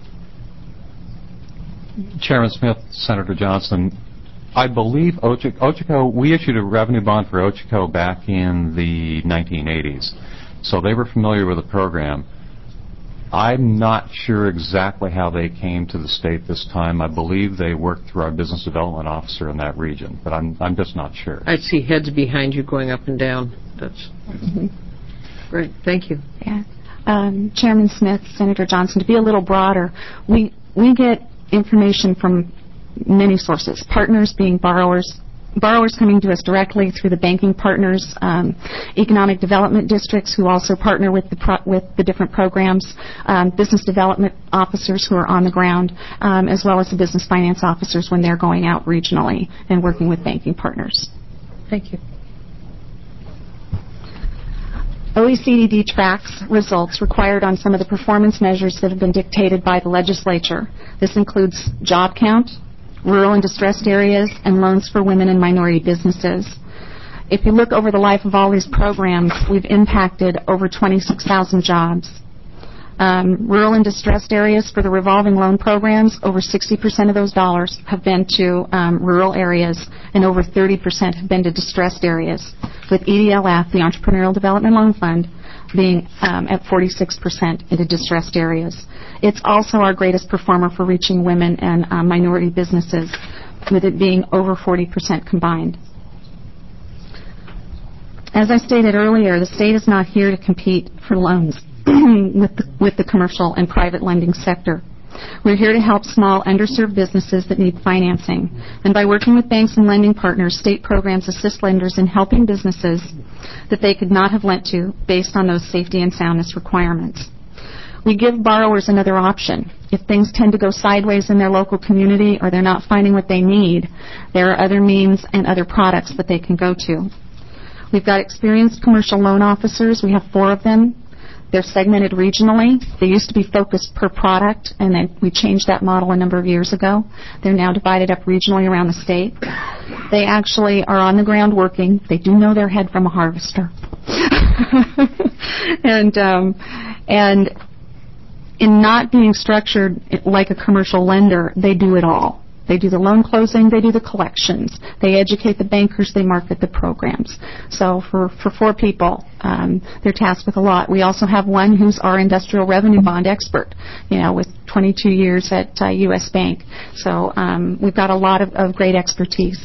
Chairman Smith, Senator Johnson, I believe Ochoco, we issued a revenue bond for Ochoco back in the 1980s, so they were familiar with the program. I'm not sure exactly how they came to the state this time. I believe they worked through our business development officer in that region, but I'm just not sure. I see heads behind you going up and down. That's great. Thank you. Yeah. Chairman Smith, Senator Johnson, to be a little broader, we get information from many sources, partners being borrowers coming to us directly through the banking partners, economic development districts who also partner with the different programs, business development officers who are on the ground, as well as the business finance officers when they're going out regionally and working with banking partners. Thank you. OECD tracks results required on some of the performance measures that have been dictated by the legislature. This includes job count, rural and distressed areas, and loans for women and minority businesses. If you look over the life of all these programs, we've impacted over 26,000 jobs. Rural and distressed areas for the revolving loan programs, over 60% of those dollars have been to rural areas, and over 30% have been to distressed areas, with EDLF, the Entrepreneurial Development Loan Fund, being at 46% into distressed areas. It's also our greatest performer for reaching women and minority businesses, with it being over 40% combined. As I stated earlier, the state is not here to compete for loans with the commercial and private lending sector. We're here to help small, underserved businesses that need financing. And by working with banks and lending partners, state programs assist lenders in helping businesses that they could not have lent to based on those safety and soundness requirements. We give borrowers another option. If things tend to go sideways in their local community or they're not finding what they need, there are other means and other products that they can go to. We've got experienced commercial loan officers. We have 4 of them. They're segmented regionally. They used to be focused per product, and then we changed that model a number of years ago. They're now divided up regionally around the state. They actually are on the ground working. They do know their head from a harvester. And in not being structured like a commercial lender, they do it all. They do the loan closing, they do the collections, they educate the bankers, they market the programs. So for 4 people, they're tasked with a lot. We also have one who's our industrial revenue bond expert, with 22 years at U.S. Bank. So we've got a lot of great expertise.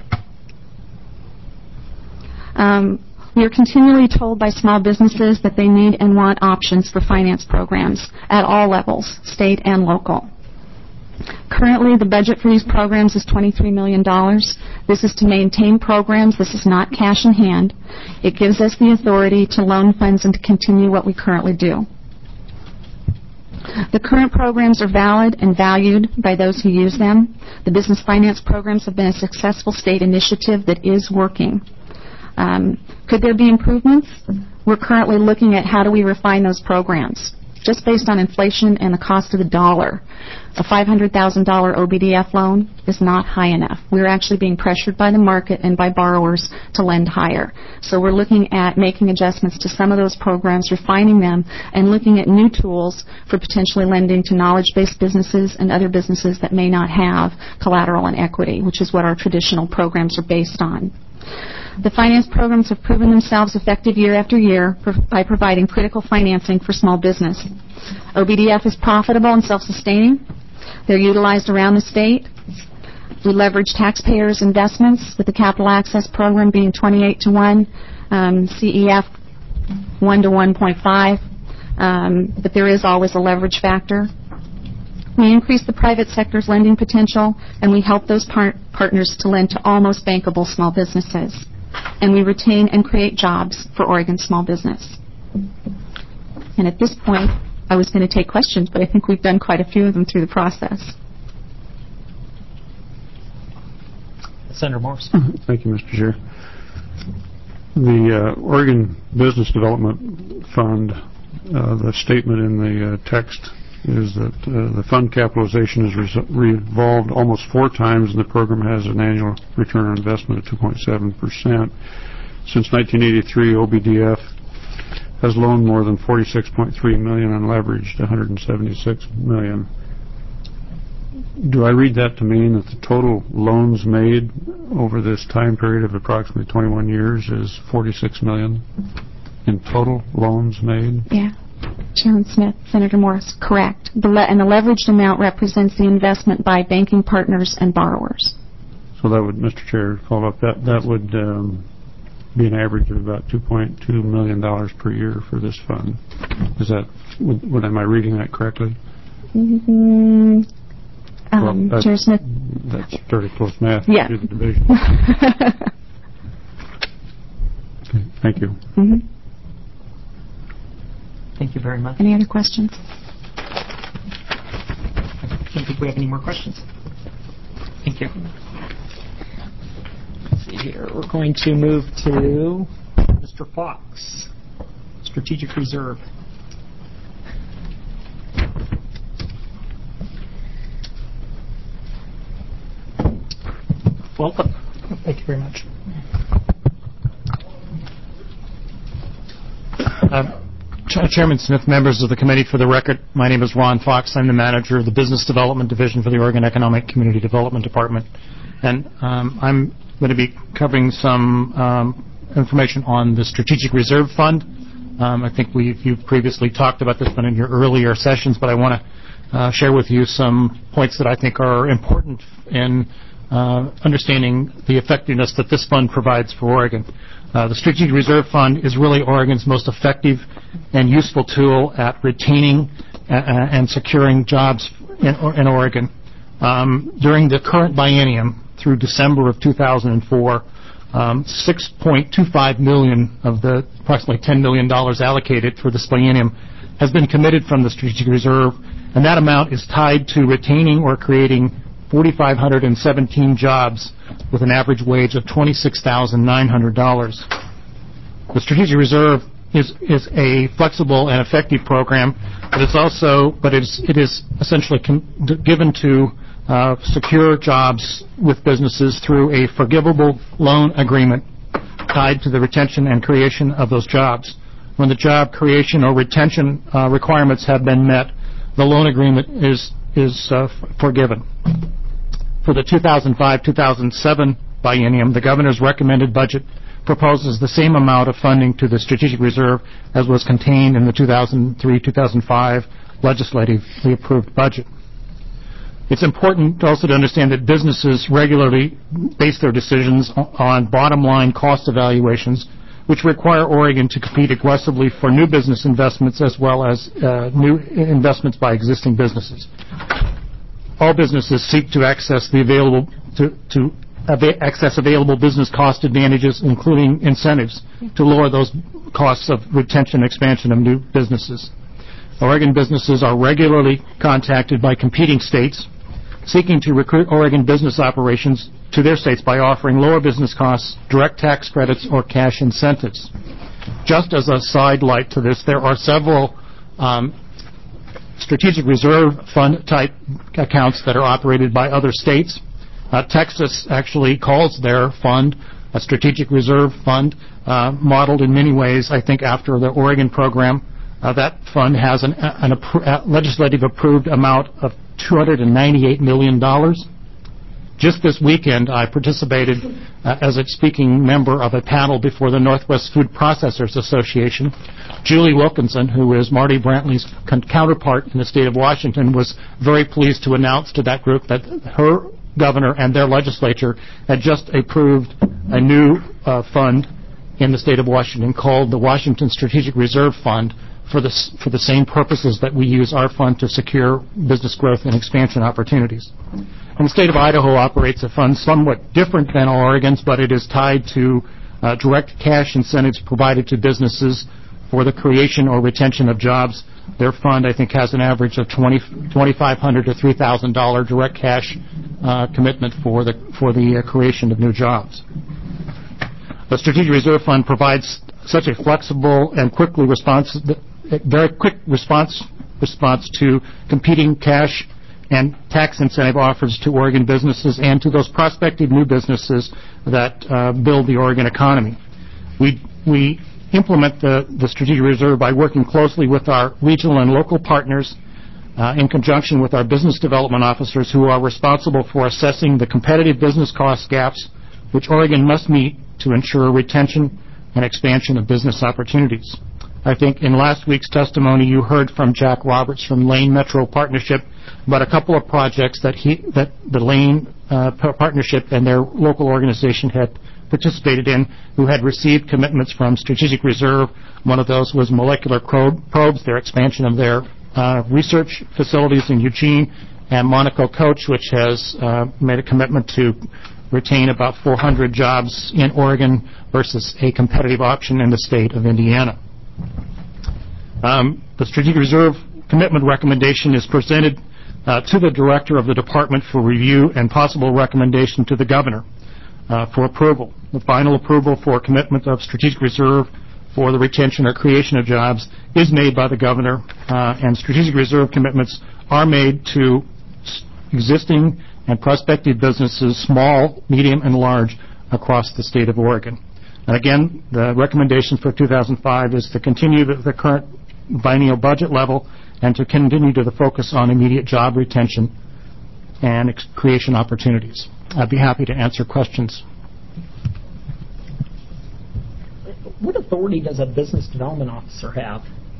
We are continually told by small businesses that they need and want options for finance programs at all levels, state and local. Currently, the budget for these programs is $23 million. This is to maintain programs. This is not cash in hand. It gives us the authority to loan funds and to continue what we currently do. The current programs are valid and valued by those who use them. The business finance programs have been a successful state initiative that is working. Could there be improvements? We're currently looking at how do we refine those programs. Just based on inflation and the cost of the dollar, a $500,000 OBDF loan is not high enough. We're actually being pressured by the market and by borrowers to lend higher. So we're looking at making adjustments to some of those programs, refining them, and looking at new tools for potentially lending to knowledge-based businesses and other businesses that may not have collateral and equity, which is what our traditional programs are based on. The finance programs have proven themselves effective year after year by providing critical financing for small business. OBDF is profitable and self-sustaining. They're utilized around the state. We leverage taxpayers' investments, with the Capital Access Program being 28 to 1, CEF 1 to 1.5, but there is always a leverage factor. We increase the private sector's lending potential, and we help those partners to lend to almost bankable small businesses. And we retain and create jobs for Oregon small business. And at this point, I was going to take questions, but I think we've done quite a few of them through the process. Senator Morris. Thank you, Mr. Chair. The Oregon Business Development Fund, the statement in the text is that the fund capitalization has revolved almost 4 times, and the program has an annual return on investment of 2.7%. Since 1983, OBDF has loaned more than $46.3 million and leveraged $176 million. Do I read that to mean that the total loans made over this time period of approximately 21 years is $46 million in total loans made? Yeah. Chairman Smith, Senator Morris, correct. And the leveraged amount represents the investment by banking partners and borrowers. So that would, Mr. Chair, follow up, that would be an average of about $2.2 million per year for this fund. Is that, am I reading that correctly? Chair Smith? That's very close math. Yeah. To the division. Okay, thank you. Thank you very much. Any other questions? I don't think we have any more questions. Thank you. Let's see here. We're going to move to Mr. Fox, Strategic Reserve. Welcome. Thank you very much. Chairman Smith, members of the committee, for the record, my name is Ron Fox. I'm the manager of the Business Development Division for the Oregon Economic Community Development Department. And I'm going to be covering some information on the Strategic Reserve Fund. I think you've previously talked about this one in your earlier sessions, but I want to share with you some points that I think are important in understanding the effectiveness that this fund provides for Oregon. The Strategic Reserve Fund is really Oregon's most effective and useful tool at retaining and securing jobs in Oregon. During the current biennium through December of 2004, $6.25 million of the approximately $10 million allocated for this biennium has been committed from the Strategic Reserve, and that amount is tied to retaining or creating 4,517 jobs with an average wage of $26,900. The Strategic Reserve is a flexible and effective program, but it is essentially given to secure jobs with businesses through a forgivable loan agreement tied to the retention and creation of those jobs. When the job creation or retention requirements have been met, the loan agreement is forgiven. For the 2005-2007 biennium, the governor's recommended budget proposes the same amount of funding to the Strategic Reserve as was contained in the 2003-2005 legislatively approved budget. It's important also to understand that businesses regularly base their decisions on bottom-line cost evaluations, which require Oregon to compete aggressively for new business investments as well as new investments by existing businesses. All businesses seek to access available business cost advantages, including incentives, to lower those costs of retention and expansion of new businesses. Oregon businesses are regularly contacted by competing states seeking to recruit Oregon business operations to their states by offering lower business costs, direct tax credits, or cash incentives. Just as a sidelight to this, there are several Strategic Reserve Fund type accounts that are operated by other states. Texas actually calls their fund a Strategic Reserve Fund, modeled in many ways, I think, after the Oregon program. That fund has a legislative approved amount of $298 million. Just this weekend, I participated as a speaking member of a panel before the Northwest Food Processors Association. Julie Wilkinson, who is Marty Brantley's counterpart in the state of Washington, was very pleased to announce to that group that her governor and their legislature had just approved a new fund in the state of Washington called the Washington Strategic Reserve Fund for the same purposes that we use our fund to secure business growth and expansion opportunities. And the state of Idaho operates a fund somewhat different than Oregon's, but it is tied to direct cash incentives provided to businesses for the creation or retention of jobs Their fund, I think, has an average of $2,500 to $3,000 direct cash commitment for the creation of new jobs. The Strategic Reserve Fund provides such a flexible and very quick response to competing cash and tax incentive offers to Oregon businesses and to those prospective new businesses that build the Oregon economy. We implement the Strategic Reserve by working closely with our regional and local partners in conjunction with our business development officers who are responsible for assessing the competitive business cost gaps which Oregon must meet to ensure retention and expansion of business opportunities. I think in last week's testimony you heard from Jack Roberts from Lane Metro Partnership about a couple of projects that the Lane Partnership and their local organization had participated in, who had received commitments from Strategic Reserve. One of those was molecular probes, their expansion of their research facilities in Eugene, and Monaco Coach, which has made a commitment to retain about 400 jobs in Oregon versus a competitive option in the state of Indiana. The Strategic Reserve commitment recommendation is presented to the director of the department for review and possible recommendation to the governor for approval. The final approval for commitment of Strategic Reserve for the retention or creation of jobs is made by the governor, and Strategic Reserve commitments are made to existing and prospective businesses, small, medium, and large, across the state of Oregon. And again, the recommendation for 2005 is to continue the current biennial budget level and to continue to focus on immediate job retention and creation opportunities. I'd be happy to answer questions. What authority does a business development officer have?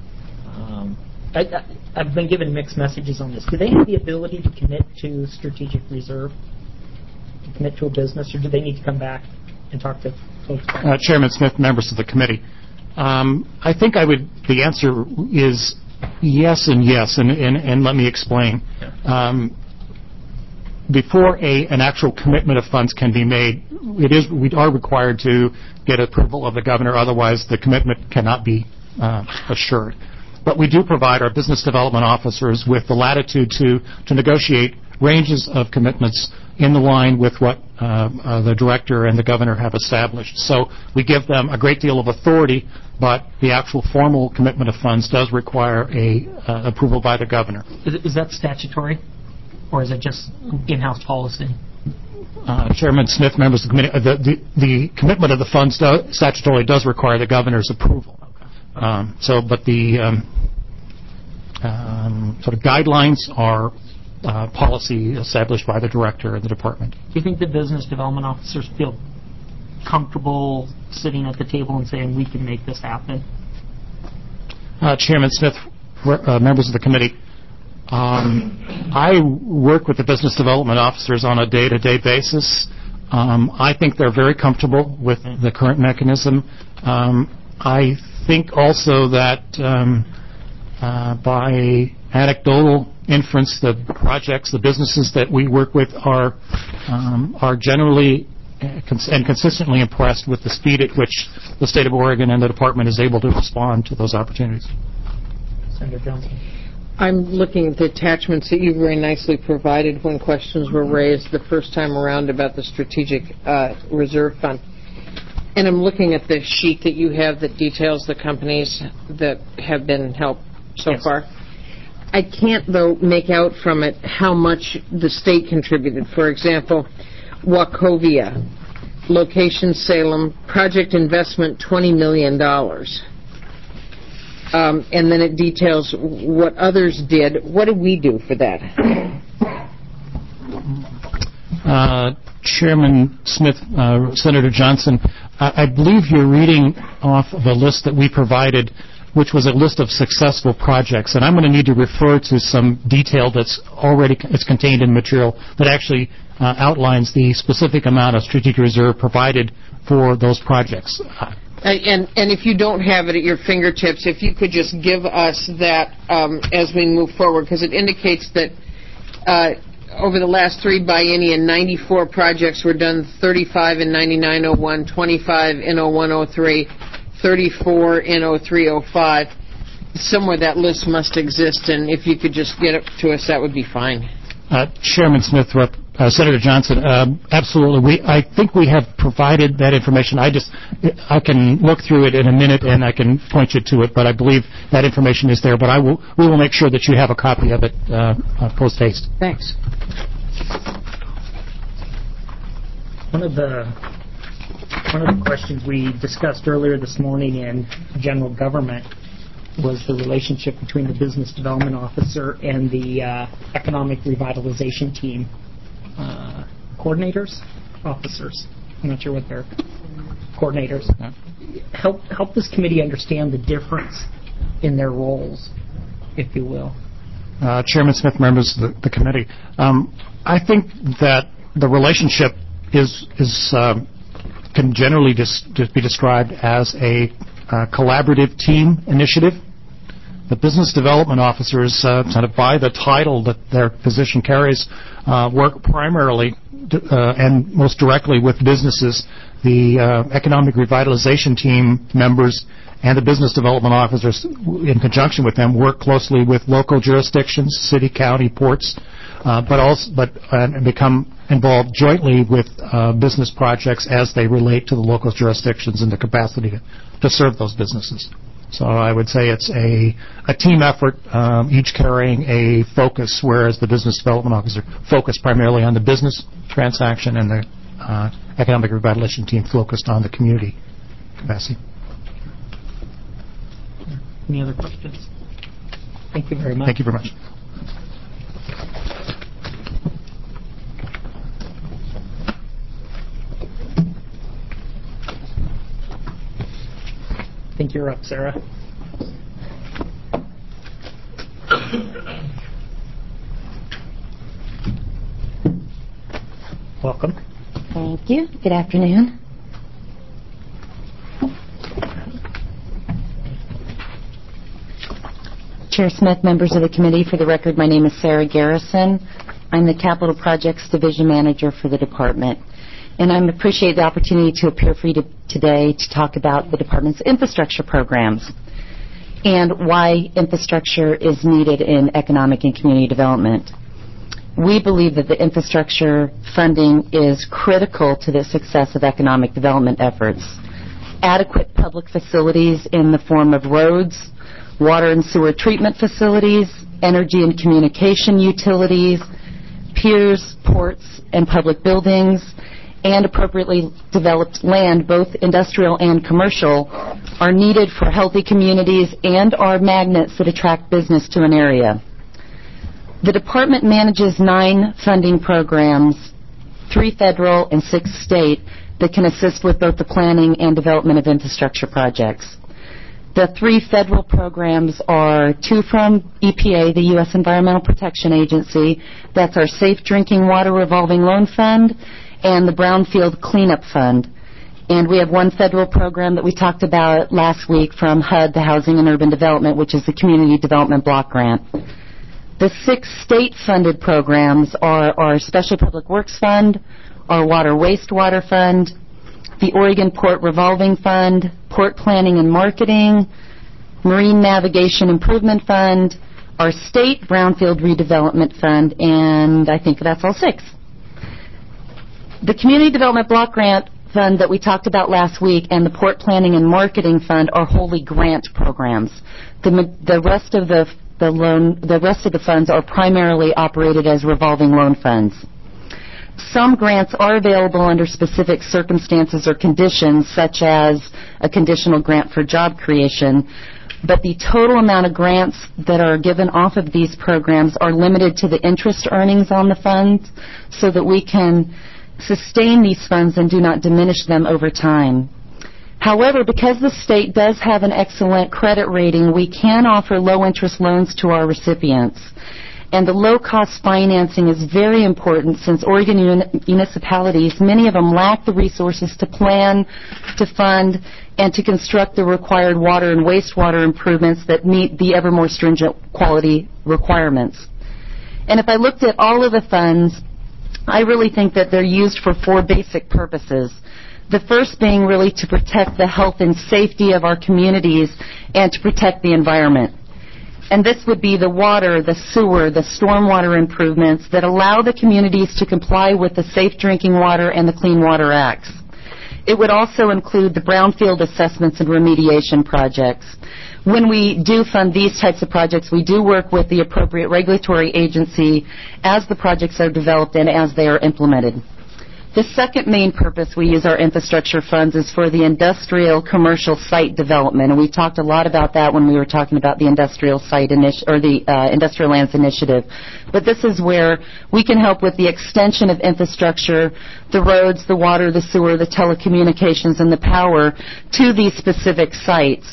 I've been given mixed messages on this. Do they have the ability to commit to Strategic Reserve, to commit to a business, or do they need to come back and talk to folks? Chairman Smith, members of the committee, I think the answer is yes and yes, and let me explain. Before an actual commitment of funds can be made, we are required to get approval of the governor, otherwise the commitment cannot be assured. But we do provide our business development officers with the latitude to negotiate ranges of commitments in the line with what the director and the governor have established. So we give them a great deal of authority, but the actual formal commitment of funds does require approval by the governor. Is that statutory, or is it just in-house policy? Chairman Smith, members of the committee, the commitment of the funds statutorily does require the governor's approval. But the sort of guidelines are policy established by the director of the department. Do you think the business development officers feel comfortable sitting at the table and saying, we can make this happen? Chairman Smith, members of the committee, I work with the business development officers on a day-to-day basis. I think they're very comfortable with the current mechanism. I think also that by anecdotal inference, the projects, the businesses that we work with are generally and consistently impressed with the speed at which the state of Oregon and the department is able to respond to those opportunities. Senator Johnson. I'm looking at the attachments that you very nicely provided when questions were raised the first time around about the Strategic Reserve Fund. And I'm looking at the sheet that you have that details the companies that have been helped so far. I can't, though, make out from it how much the state contributed. For example, Wachovia, location Salem, project investment $20 million. And then it details what others did. What did we do for that? Chairman Smith, Senator Johnson, I believe you're reading off of a list that we provided, which was a list of successful projects. And I'm going to need to refer to some detail that's contained in material that actually outlines the specific amount of Strategic Reserve provided for those projects. And if you don't have it at your fingertips, if you could just give us that as we move forward, because it indicates that over the last three biennia, 94 projects were done, 35 in 99-01, 25 in 01-03, 34 in 03-05. somewhere that list must exist, and if you could just get it to us, that would be fine. Chairman Smith, Senator Johnson, absolutely. I think we have provided that information. I can look through it in a minute and I can point you to it, but I believe that information is there. But we will make sure that you have a copy of it post haste. Thanks. One of the questions we discussed earlier this morning in general government was the relationship between the business development officer and the economic revitalization team. Coordinators? Officers? I'm not sure what they're... Coordinators. Yeah. Help this committee understand the difference in their roles, if you will. Chairman Smith, members of the committee, I think that the relationship can generally just be described as a collaborative team initiative. The business development officers, kind of by the title that their position carries, work primarily and most directly with businesses. The economic revitalization team members and the business development officers, in conjunction with them, work closely with local jurisdictions, city, county, ports, but become involved jointly with business projects as they relate to the local jurisdictions and the capacity to serve those businesses. So I would say it's a team effort, each carrying a focus, whereas the business development officer focused primarily on the business transaction and the economic revitalization team focused on the community capacity. Any other questions? Thank you very much. Thank you very much. I think you're up, Sarah. Welcome. Thank you. Good afternoon. Chair Smith, members of the committee, for the record, my name is Sarah Garrison. I'm the Capital Projects Division Manager for the department. And I appreciate the opportunity to appear for you today to talk about the department's infrastructure programs and why infrastructure is needed in economic and community development. We believe that the infrastructure funding is critical to the success of economic development efforts. Adequate public facilities in the form of roads, water and sewer treatment facilities, energy and communication utilities, piers, ports, and public buildings, and appropriately developed land, both industrial and commercial, are needed for healthy communities and are magnets that attract business to an area. The department manages 9 funding programs, 3 federal and 6 state, that can assist with both the planning and development of infrastructure projects. The 3 federal programs are 2 from EPA, the U.S. Environmental Protection Agency. That's our Safe Drinking Water Revolving Loan Fund and the Brownfield Cleanup Fund. And we have 1 federal program that we talked about last week from HUD, the Housing and Urban Development, which is the Community Development Block Grant. The 6 state-funded programs are our Special Public Works Fund, our Water Wastewater Fund, the Oregon Port Revolving Fund, Port Planning and Marketing, Marine Navigation Improvement Fund, our State Brownfield Redevelopment Fund, and I think that's all 6. The Community Development Block Grant Fund that we talked about last week and the Port Planning and Marketing Fund are wholly grant programs. The rest of the funds are primarily operated as revolving loan funds. Some grants are available under specific circumstances or conditions, such as a conditional grant for job creation, but the total amount of grants that are given off of these programs are limited to the interest earnings on the funds so that we can sustain these funds and do not diminish them over time. However, because the state does have an excellent credit rating, we can offer low-interest loans to our recipients. And the low-cost financing is very important since Oregon municipalities, many of them lack the resources to plan, to fund, and to construct the required water and wastewater improvements that meet the ever more stringent quality requirements. And if I looked at all of the funds, I really think that they're used for 4 basic purposes. The first being really to protect the health and safety of our communities and to protect the environment. And this would be the water, the sewer, the stormwater improvements that allow the communities to comply with the Safe Drinking Water and the Clean Water Acts. It would also include the brownfield assessments and remediation projects. When we do fund these types of projects, we do work with the appropriate regulatory agency as the projects are developed and as they are implemented. The second main purpose we use our infrastructure funds is for the industrial commercial site development, and we talked a lot about that when we were talking about the industrial site or the industrial lands initiative. But this is where we can help with the extension of infrastructure, the roads, the water, the sewer, the telecommunications, and the power to these specific sites.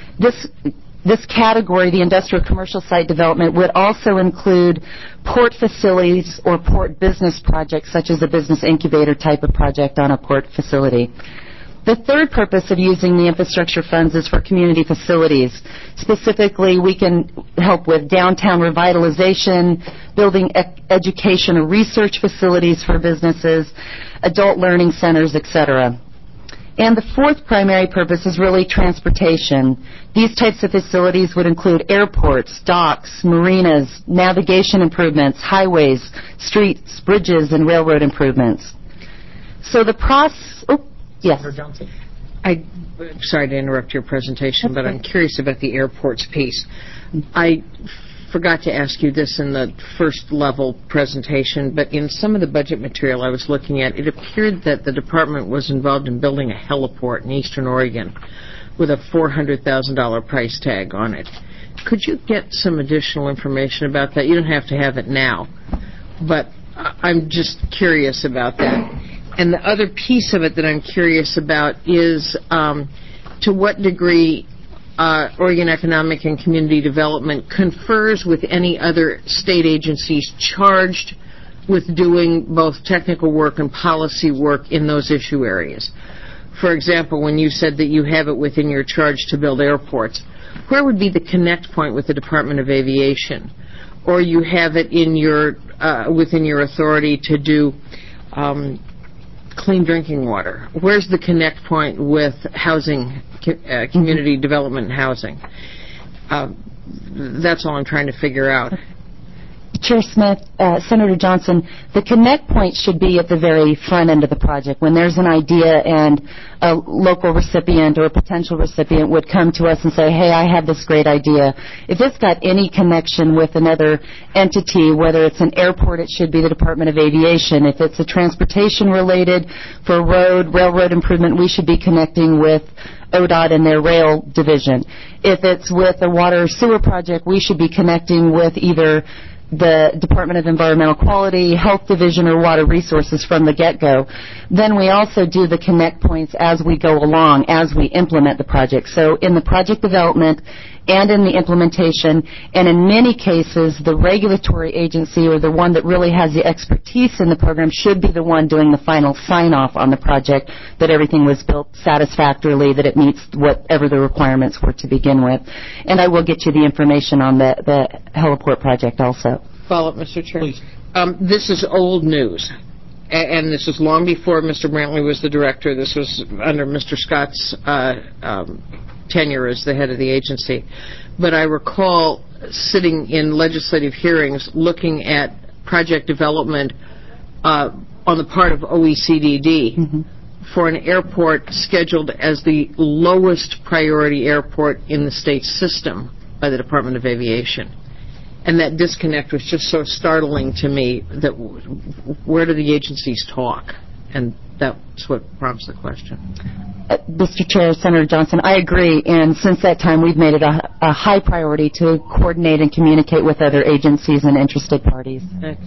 This category, the industrial commercial site development, would also include port facilities or port business projects, such as a business incubator type of project on a port facility. The third purpose of using the infrastructure funds is for community facilities. Specifically, we can help with downtown revitalization, building education or research facilities for businesses, adult learning centers, etc. And the fourth primary purpose is really transportation. These types of facilities would include airports, docks, marinas, navigation improvements, highways, streets, bridges, and railroad improvements. So the process... Oh, yes. Senator Johnson. I'm sorry to interrupt your presentation, but I'm curious about the airports piece. I forgot to ask you this in the first level presentation, but in some of the budget material I was looking at, it appeared that the department was involved in building a heliport in eastern Oregon with a $400,000 price tag on it. Could you get some additional information about that? You don't have to have it now, but I'm just curious about that. And the other piece of it that I'm curious about is to what degree Oregon Economic and Community Development confers with any other state agencies charged with doing both technical work and policy work in those issue areas. For example, when you said that you have it within your charge to build airports, where would be the connect point with the Department of Aviation? Or you have it in your within your authority to do clean drinking water? Where's the connect point with housing, community development and housing? That's all I'm trying to figure out. Chair Smith, Senator Johnson, the connect point should be at the very front end of the project. When there's an idea and a local recipient or a potential recipient would come to us and say, hey, I have this great idea. If it's got any connection with another entity, whether it's an airport, it should be the Department of Aviation. If it's a transportation related for railroad improvement, we should be connecting with ODOT and their rail division. If it's with a water or sewer project, we should be connecting with either the Department of Environmental Quality, Health Division, or Water Resources from the get-go. Then we also do the connect points as we go along, as we implement the project. So in the project development and in the implementation, and in many cases, the regulatory agency or the one that really has the expertise in the program should be the one doing the final sign-off on the project, that everything was built satisfactorily, that it meets whatever the requirements were to begin with. And I will get you the information on the heliport project also. Follow up, Mr. Chair. Please. This is old news, and this was long before Mr. Brantley was the director. This was under Mr. Scott's tenure as the head of the agency. But I recall sitting in legislative hearings looking at project development on the part of OECD for an airport scheduled as the lowest priority airport in the state system by the Department of Aviation. And that disconnect was just so startling to me that where do the agencies talk? And that's what prompts the question. Mr. Chair, Senator Johnson, I agree. And since that time, we've made it a high priority to coordinate and communicate with other agencies and interested parties. Thanks.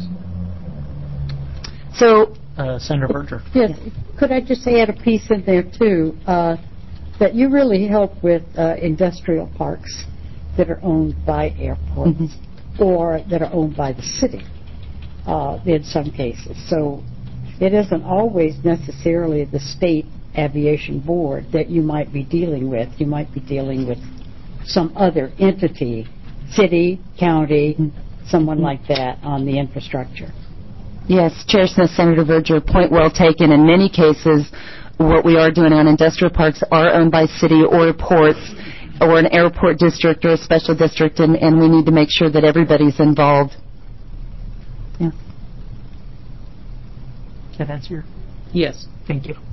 So, Senator Berger. Yes. Could I just add a piece in there, too, that you really help with industrial parks that are owned by airports or that are owned by the city in some cases. So it isn't always necessarily the state aviation board that you might be dealing with. You might be dealing with some other entity, city, county, someone like that on the infrastructure. Yes, Chair Smith, Senator Berger, point well taken. In many cases, what we are doing on industrial parks are owned by city or ports or an airport district or a special district, and we need to make sure that everybody's involved. Yeah. Does that answer your? Yes. Thank you.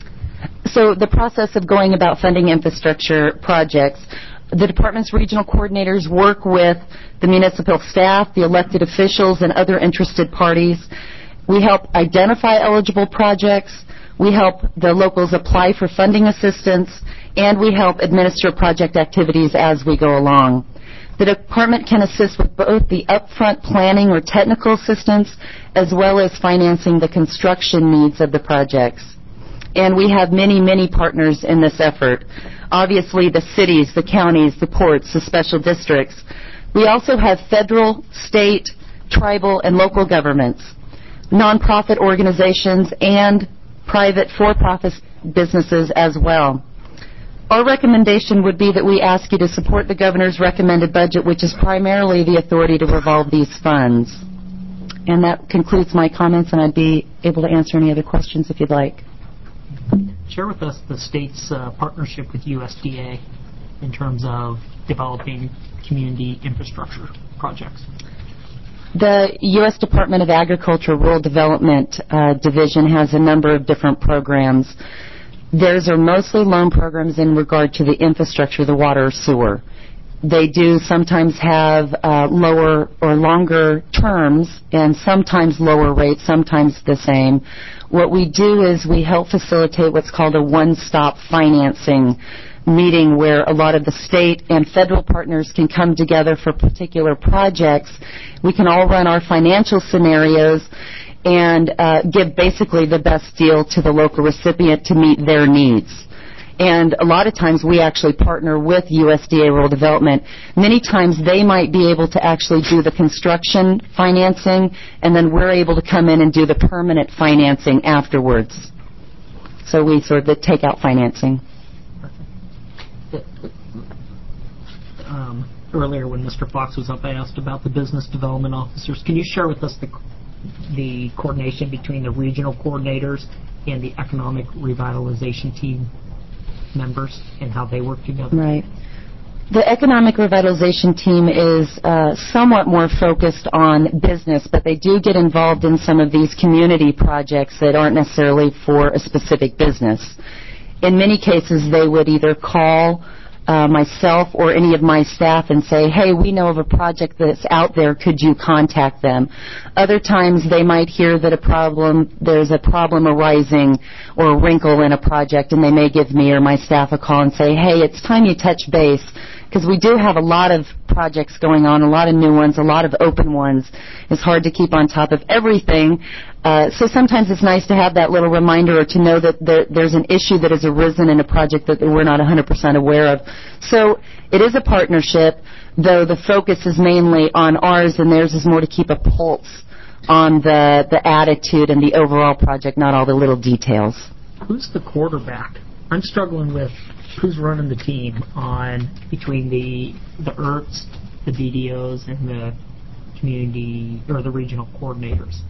So the process of going about funding infrastructure projects, the department's regional coordinators work with the municipal staff, the elected officials, and other interested parties. We help identify eligible projects. We help the locals apply for funding assistance, and we help administer project activities as we go along. The department can assist with both the upfront planning or technical assistance as well as financing the construction needs of the projects. And we have many, many partners in this effort. Obviously, the cities, the counties, the ports, the special districts. We also have federal, state, tribal, and local governments, nonprofit organizations, and private for-profit businesses as well. Our recommendation would be that we ask you to support the governor's recommended budget, which is primarily the authority to revolve these funds. And that concludes my comments, and I'd be able to answer any other questions if you'd like. Share with us the state's partnership with USDA in terms of developing community infrastructure projects. The U.S. Department of Agriculture Rural Development Division has a number of different programs. Theirs are mostly loan programs in regard to the infrastructure, the water or sewer. They do sometimes have lower or longer terms and sometimes lower rates, sometimes the same. What we do is we help facilitate what's called a one-stop financing meeting where a lot of the state and federal partners can come together for particular projects. We can all run our financial scenarios and give basically the best deal to the local recipient to meet their needs. And a lot of times we actually partner with USDA Rural Development. Many times they might be able to actually do the construction financing, and then we're able to come in and do the permanent financing afterwards. So we sort of the takeout financing. Earlier when Mr. Fox was up, I asked about the business development officers. Can you share with us the coordination between the regional coordinators and the economic revitalization team members and how they work together? Right. The economic revitalization team is somewhat more focused on business, but they do get involved in some of these community projects that aren't necessarily for a specific business. In many cases, they would either call myself or any of my staff and say, hey, we know of a project that's out there, could you contact them? Other times they might hear that there's a problem arising or a wrinkle in a project, and they may give me or my staff a call and say, hey, it's time you touch base, because we do have a lot of projects going on, a lot of new ones, a lot of open ones. It's hard to keep on top of everything. So sometimes it's nice to have that little reminder or to know that there's an issue that has arisen in a project that we're not 100% aware of. So it is a partnership, though the focus is mainly on ours, and theirs is more to keep a pulse on the attitude and the overall project, not all the little details. Who's the quarterback? I'm struggling with who's running the team between the IRTs, the BDOs, and the community or the regional coordinators.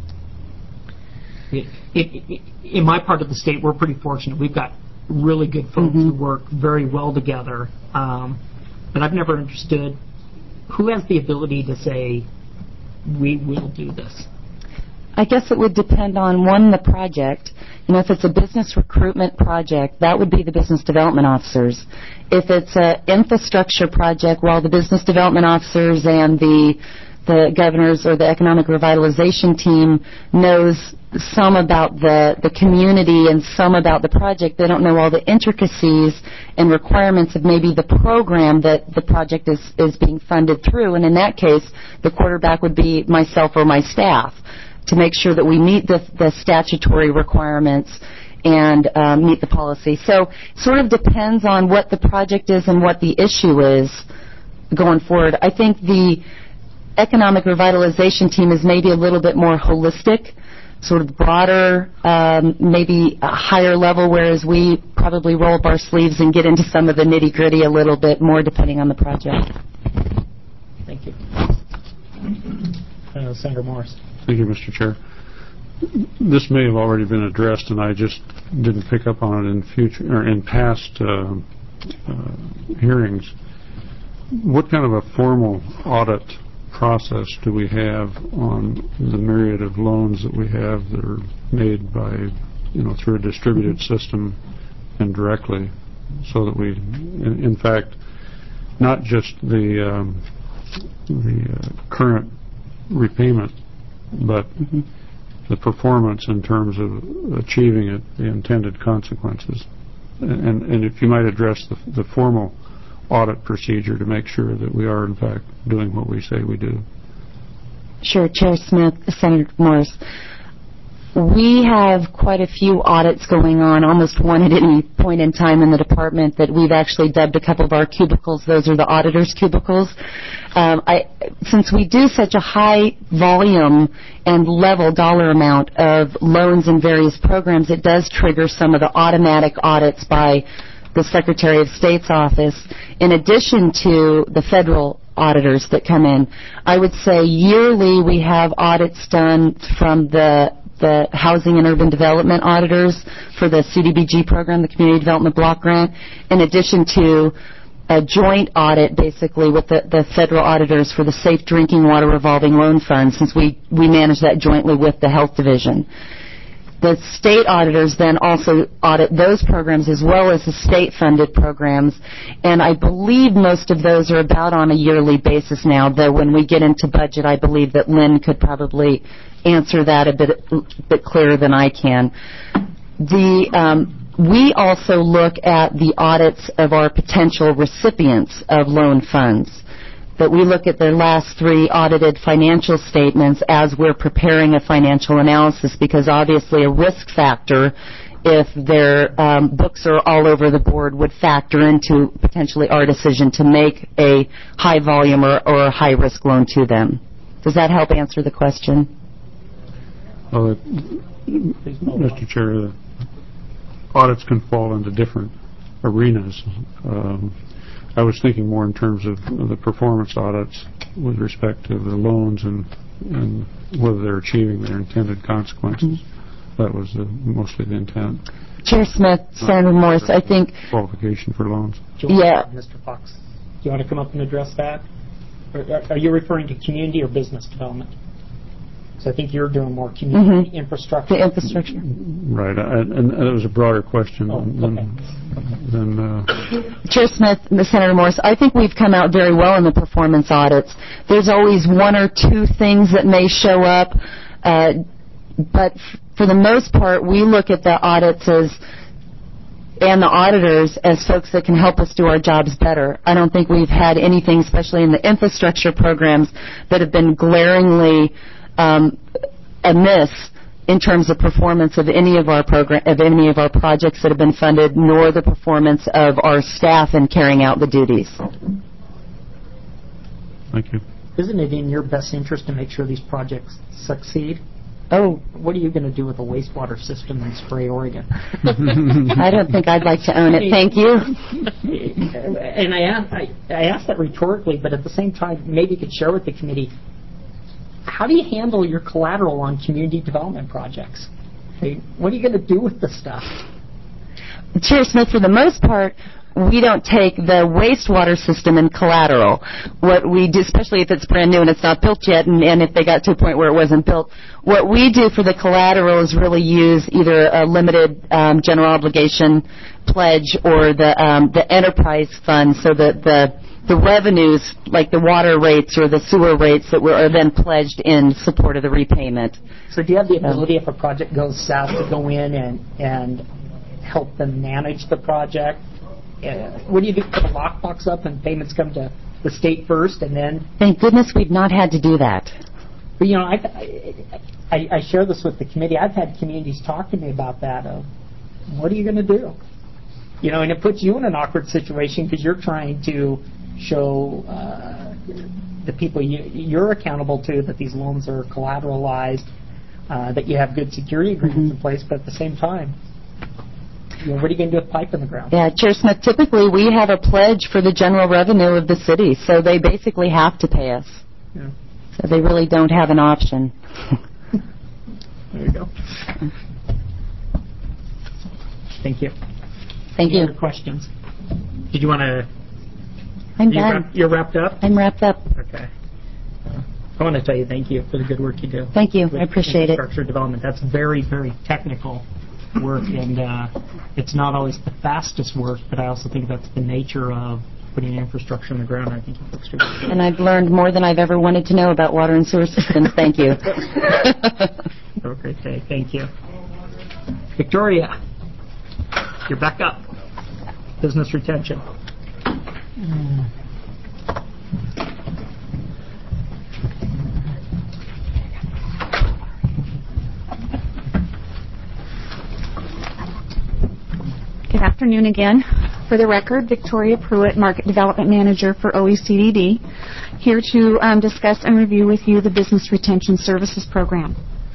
In my part of the state, we're pretty fortunate. We've got really good folks who work very well together. But I've never understood who has the ability to say, we will do this. I guess it would depend on, one, the project. If it's a business recruitment project, that would be the business development officers. If it's an infrastructure project, well, the business development officers and the governors or the economic revitalization team knows some about the community and some about the project. They don't know all the intricacies and requirements of maybe the program that the project is being funded through. And in that case, the quarterback would be myself or my staff to make sure that we meet the statutory requirements and meet the policy. So it sort of depends on what the project is and what the issue is going forward. I think the economic revitalization team is maybe a little bit more holistic, sort of broader, maybe a higher level, whereas we probably roll up our sleeves and get into some of the nitty-gritty a little bit more depending on the project. Thank you. Senator Morris. Thank you, Mr. Chair. This may have already been addressed, and I just didn't pick up on it in past hearings, what kind of a formal audit process do we have on the myriad of loans that we have that are made by, through a distributed system and directly, so that we, in fact, not just the current repayment, but the performance in terms of achieving it, the intended consequences. And if you might address the formal audit procedure to make sure that we are, in fact, doing what we say we do. Sure, Chair Smith, Senator Morris. We have quite a few audits going on, almost one at any point in time in the department, that we've actually dubbed a couple of our cubicles. Those are the auditor's cubicles. Since we do such a high volume and level dollar amount of loans in various programs, it does trigger some of the automatic audits by the Secretary of State's office, in addition to the federal auditors that come in. I would say yearly we have audits done from the Housing and Urban Development auditors for the CDBG program, the Community Development Block Grant, in addition to a joint audit basically with the federal auditors for the Safe Drinking Water Revolving Loan Fund, since we manage that jointly with the Health Division. The state auditors then also audit those programs as well as the state-funded programs, and I believe most of those are about on a yearly basis now, though when we get into budget, I believe that Lynn could probably answer that a bit clearer than I can. We also look at the audits of our potential recipients of loan funds. But we look at their last 3 audited financial statements as we're preparing a financial analysis, because obviously a risk factor, if their books are all over the board, would factor into potentially our decision to make a high volume or a high risk loan to them. Does that help answer the question? Mr. Chair, audits can fall into different arenas. I was thinking more in terms of the performance audits with respect to the loans and whether they're achieving their intended consequences. That was mostly the intent. Chair Smith, Senator Morris, I think... Qualification for loans. Yeah. Mr. Fox, do you want to come up and address that? Or are you referring to community or business development? So I think you're doing more community infrastructure. The infrastructure. Right, and it was a broader question than Chair Smith, Senator Morris, I think we've come out very well in the performance audits. There's always 1 or 2 things that may show up, but for the most part, we look at the audits and the auditors as folks that can help us do our jobs better. I don't think we've had anything, especially in the infrastructure programs, that have been glaringly amiss in terms of performance of any of our projects that have been funded, nor the performance of our staff in carrying out the duties. Thank you. Isn't it in your best interest to make sure these projects succeed? Oh. What are you going to do with the wastewater system in Spray, Oregon? I don't think I'd like to own it. Thank you. And I asked that rhetorically, but at the same time, maybe you could share with the committee, how do you handle your collateral on community development projects? What are you going to do with this stuff? Chair Smith, for the most part, we don't take the wastewater system in collateral. What we do, especially if it's brand new and it's not built yet, and if they got to a point where it wasn't built, what we do for the collateral is really use either a limited general obligation pledge or the enterprise fund, so that the revenues, like the water rates or the sewer rates, that are then pledged in support of the repayment. So do you have the ability, if a project goes south, to go in and help them manage the project? What do you do? Put a lockbox up and payments come to the state first, and then... Thank goodness we've not had to do that. But, you know, I share this with the committee. I've had communities talk to me about that. What are you going to do? You know, and it puts you in an awkward situation because you're trying to show the people you're accountable to that these loans are collateralized, that you have good security agreements in place, but at the same time, you know, what are you going to do with pipe in the ground? Yeah, Chair Smith, typically we have a pledge for the general revenue of the city, so they basically have to pay us. Yeah. So they really don't have an option. There you go. Thank you. Thank you. Any other questions? Did you want to... I'm done. You're wrapped up? I'm wrapped up. Okay. I want to tell you thank you for the good work you do. Thank you. I appreciate it. Infrastructure development. That's very, very technical work, and it's not always the fastest work, but I also think that's the nature of putting infrastructure on the ground. I think it's extremely good. And I've learned more than I've ever wanted to know about water and sewer systems. Thank you. Okay, thank you. Victoria, you're back up. Business retention. Good afternoon again. For the record, Victoria Pruitt, Market Development Manager for OECDD, here to discuss and review with you the Business Retention Services Program.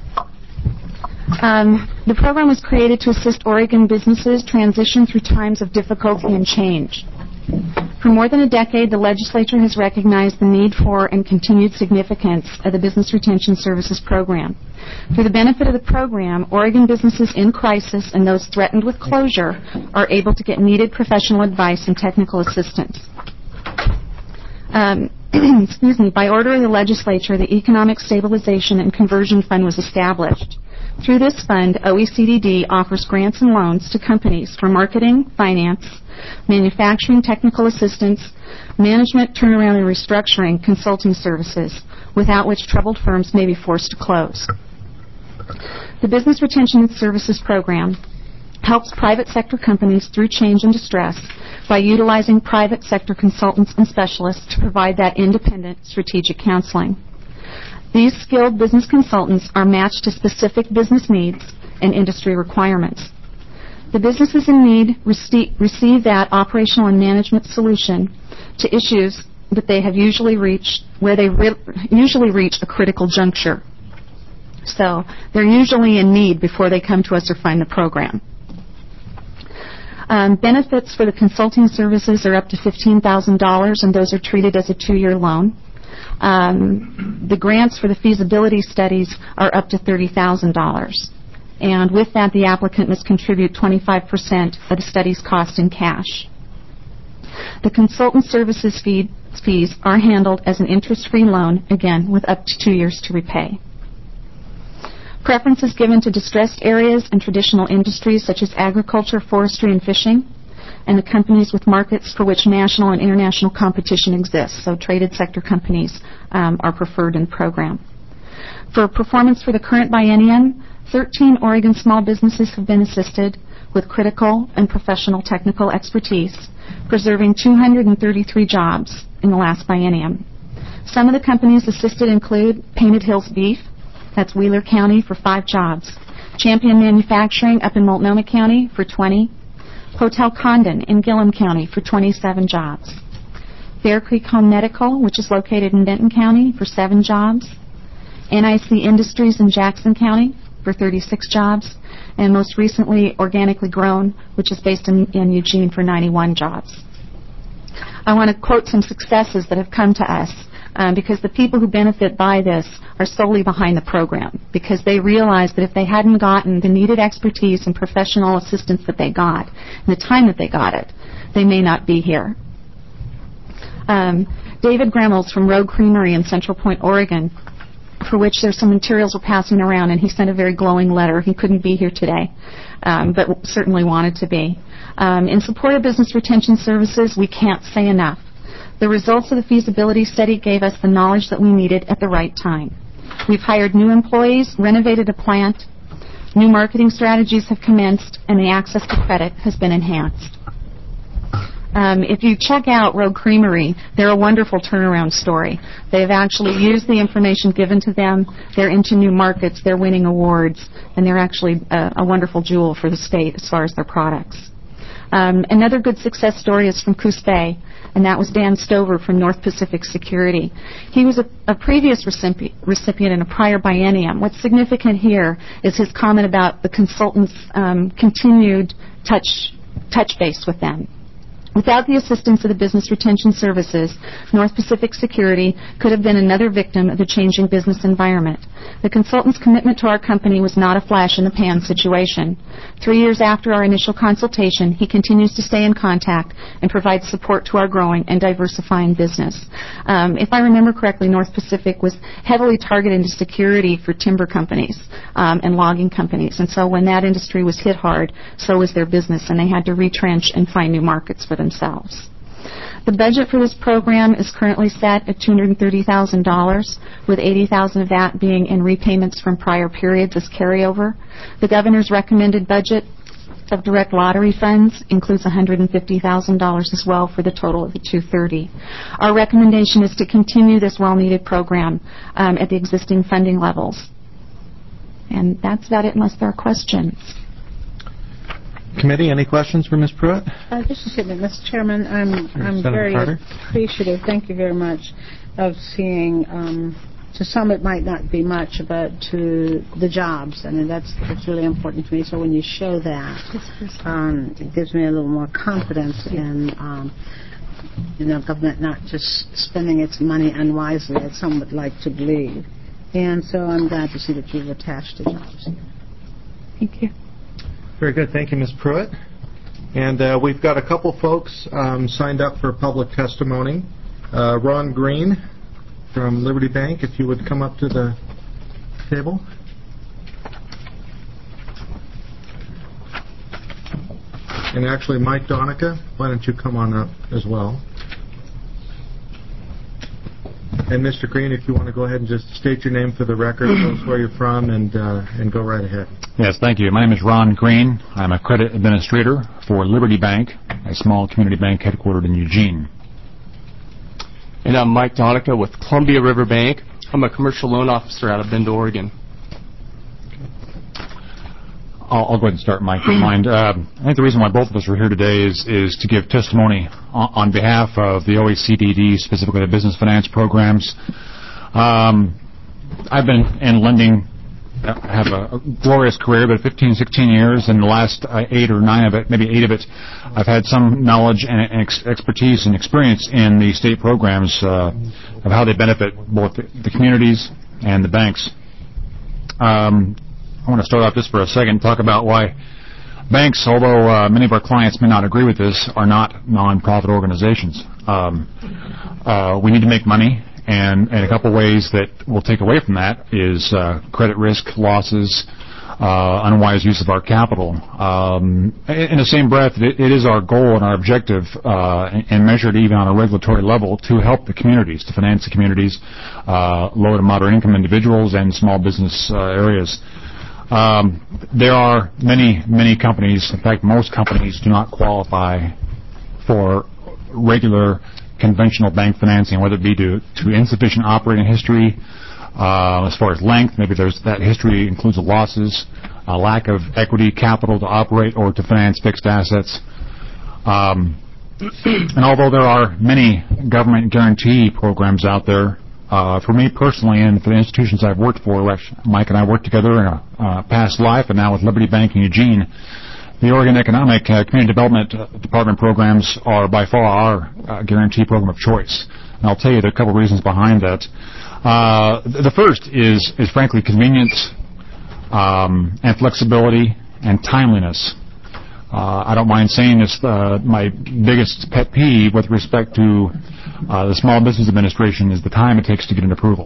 The program was created to assist Oregon businesses transition through times of difficulty and change. For more than a decade, the legislature has recognized the need for and continued significance of the Business Retention Services Program. For the benefit of the program, Oregon businesses in crisis and those threatened with closure are able to get needed professional advice and technical assistance. By order of the legislature, the Economic Stabilization and Conversion Fund was established. Through this fund, OECDD offers grants and loans to companies for marketing, finance, manufacturing technical assistance, management, turnaround and restructuring, consulting services, without which troubled firms may be forced to close. The Business Retention Services Program helps private sector companies through change and distress by utilizing private sector consultants and specialists to provide that independent strategic counseling. These skilled business consultants are matched to specific business needs and industry requirements. The businesses in need receive that operational and management solution to issues that they have usually reached, where they usually reach a critical juncture. So they're usually in need before they come to us or find the program. Benefits for the consulting services are up to $15,000, and those are treated as a 2-year loan. The grants for the feasibility studies are up to $30,000. And with that, the applicant must contribute 25% of the study's cost in cash. The consultant services fees are handled as an interest-free loan, again, with up to 2 years to repay. Preference is given to distressed areas and traditional industries such as agriculture, forestry, and fishing, and the companies with markets for which national and international competition exists. So traded sector companies are preferred in the program. For performance for the current biennium, 13 Oregon small businesses have been assisted with critical and professional technical expertise, preserving 233 jobs in the last biennium. Some of the companies assisted include Painted Hills Beef, that's Wheeler County, for 5 jobs. Champion Manufacturing up in Multnomah County for 20. Hotel Condon in Gillum County for 27 jobs. Bear Creek Home Medical, which is located in Benton County, for 7 jobs. NIC Industries in Jackson County for 36 jobs. And most recently, Organically Grown, which is based in Eugene, for 91 jobs. I want to quote some successes that have come to us, because the people who benefit by this are solely behind the program, because they realize that if they hadn't gotten the needed expertise and professional assistance that they got, and the time that they got it, they may not be here. David Gremmels from Rogue Creamery in Central Point, Oregon, for which there's some materials we're passing around, and he sent a very glowing letter. He couldn't be here today, but certainly wanted to be. In support of business retention services, we can't say enough. The results of the feasibility study gave us the knowledge that we needed at the right time. We've hired new employees, renovated a plant, new marketing strategies have commenced, and the access to credit has been enhanced. If you check out Rogue Creamery, they're a wonderful turnaround story. They've actually used the information given to them. They're into new markets. They're winning awards. And they're actually a wonderful jewel for the state as far as their products. Another good success story is from Coos Bay, and that was Dan Stover from North Pacific Security. He was a previous recipient in a prior biennium. What's significant here is his comment about the consultants' continued touch base with them. Without the assistance of the Business Retention Services, North Pacific Security could have been another victim of the changing business environment. The consultant's commitment to our company was not a flash-in-the-pan situation. 3 years after our initial consultation, he continues to stay in contact and provide support to our growing and diversifying business. If I remember correctly, North Pacific was heavily targeted into security for timber companies and logging companies. And so when that industry was hit hard, so was their business, and they had to retrench and find new markets for themselves. The budget for this program is currently set at $230,000, with $80,000 of that being in repayments from prior periods as carryover. The governor's recommended budget of direct lottery funds includes $150,000 as well for the total of the $230,000. Our recommendation is to continue this well-needed program at the existing funding levels. And that's about it unless there are questions. Committee, any questions for Ms. Pruitt? Just a second, Mr. Chairman. I'm very appreciative, thank you very much, of seeing, to some it might not be much, but to the jobs. I mean, that's really important to me. So when you show that, it gives me a little more confidence in government not just spending its money unwisely, as some would like to believe. And so I'm glad to see that you've attached the jobs here. Thank you. Very good. Thank you, Ms. Pruitt. And we've got a couple folks signed up for public testimony. Ron Green from Liberty Bank, if you would come up to the table. And actually, Mike Donica, why don't you come on up as well? And Mr. Green, if you want to go ahead and just state your name for the record, tell us where you're from, and go right ahead. Yes, thank you. My name is Ron Green. I'm a credit administrator for Liberty Bank, a small community bank headquartered in Eugene. And I'm Mike Donica with Columbia River Bank. I'm a commercial loan officer out of Bend, Oregon. I'll go ahead and start, Mike, if you mind. I think the reason why both of us are here today is to give testimony on behalf of the OECD, specifically the business finance programs. I've been in lending, have a glorious career, but 15, 16 years, and the last 8 or 9 of it, maybe 8 of it, I've had some knowledge and expertise and experience in the state programs of how they benefit both the communities and the banks. I want to start off just for a second and talk about why banks, although many of our clients may not agree with this, are not non-profit organizations. We need to make money, and a couple ways that we'll take away from that is credit risk, losses, unwise use of our capital. In the same breath, it is our goal and our objective, and measured even on a regulatory level, to help the communities, to finance the communities, low to moderate income individuals and small business areas. There are many companies, in fact most companies, do not qualify for regular conventional bank financing, whether it be to insufficient operating history, as far as length, maybe that history includes losses, a lack of equity capital to operate or to finance fixed assets. And although there are many government guarantee programs out there, for me personally and for the institutions I've worked for, Mike and I worked together in a past life and now with Liberty Bank in Eugene, the Oregon Economic Community Development Department programs are by far our guarantee program of choice. And I'll tell you there are a couple of reasons behind that. The first is frankly convenience and flexibility and timeliness. I don't mind saying this, my biggest pet peeve with respect to the Small Business Administration is the time it takes to get an approval.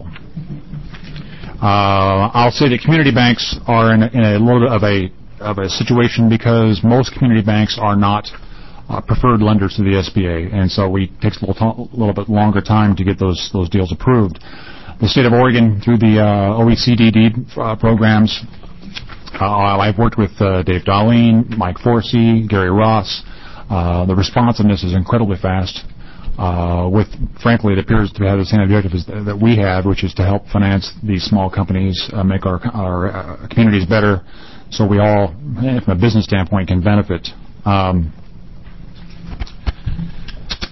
I'll say that community banks are in a little bit of a situation because most community banks are not preferred lenders to the SBA, and so it takes a little bit longer time to get those deals approved. The state of Oregon, through the OECD programs, I've worked with Dave Darlene, Mike Forsey, Gary Ross. The responsiveness is incredibly fast. Frankly, it appears to have the same objective that we have, which is to help finance these small companies, make our communities better, so we all, from a business standpoint, can benefit.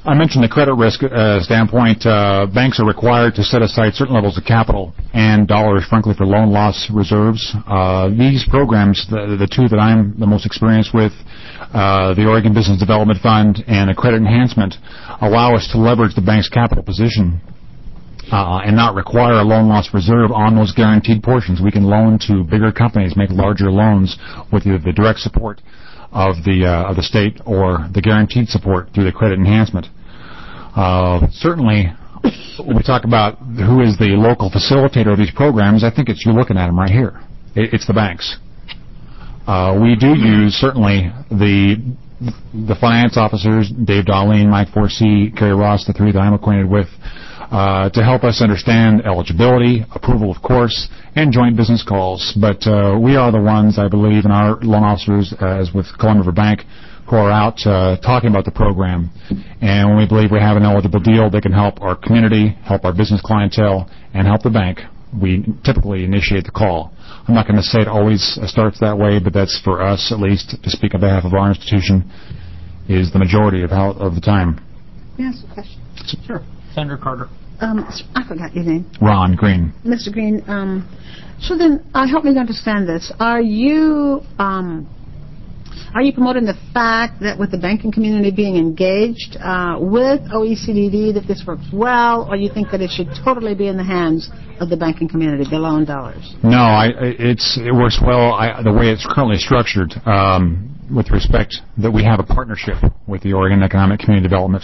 I mentioned the credit risk standpoint. Banks are required to set aside certain levels of capital and dollars, frankly, for loan loss reserves. These programs, the two that I'm the most experienced with, the Oregon Business Development Fund and a credit enhancement, allow us to leverage the bank's capital position and not require a loan loss reserve on those guaranteed portions. We can loan to bigger companies, make larger loans with either the direct support of the state or the guaranteed support through the credit enhancement. Certainly, when we talk about who is the local facilitator of these programs, I think you're looking at them right here. It's the banks. We do use, certainly, the finance officers, Dave Darlene, Mike Forsey, Kerry Ross, the three that I'm acquainted with, to help us understand eligibility, approval, of course, and joint business calls. But we are the ones, I believe, and our loan officers, as with Columbia River Bank, who are out talking about the program. And when we believe we have an eligible deal that can help our community, help our business clientele, and help the bank, we typically initiate the call. I'm not going to say it always starts that way, but that's, for us at least, to speak on behalf of our institution, is the majority of the time. May I ask a question? Sure. Senator Carter. I forgot your name. Ron Green. Mr. Green, so then help me to understand this. Are you promoting the fact that with the banking community being engaged with OECD that this works well, or you think that it should totally be in the hands of the banking community, the loan dollars? No, it works well the way it's currently structured, with respect that we have a partnership with the Oregon Economic Community Development.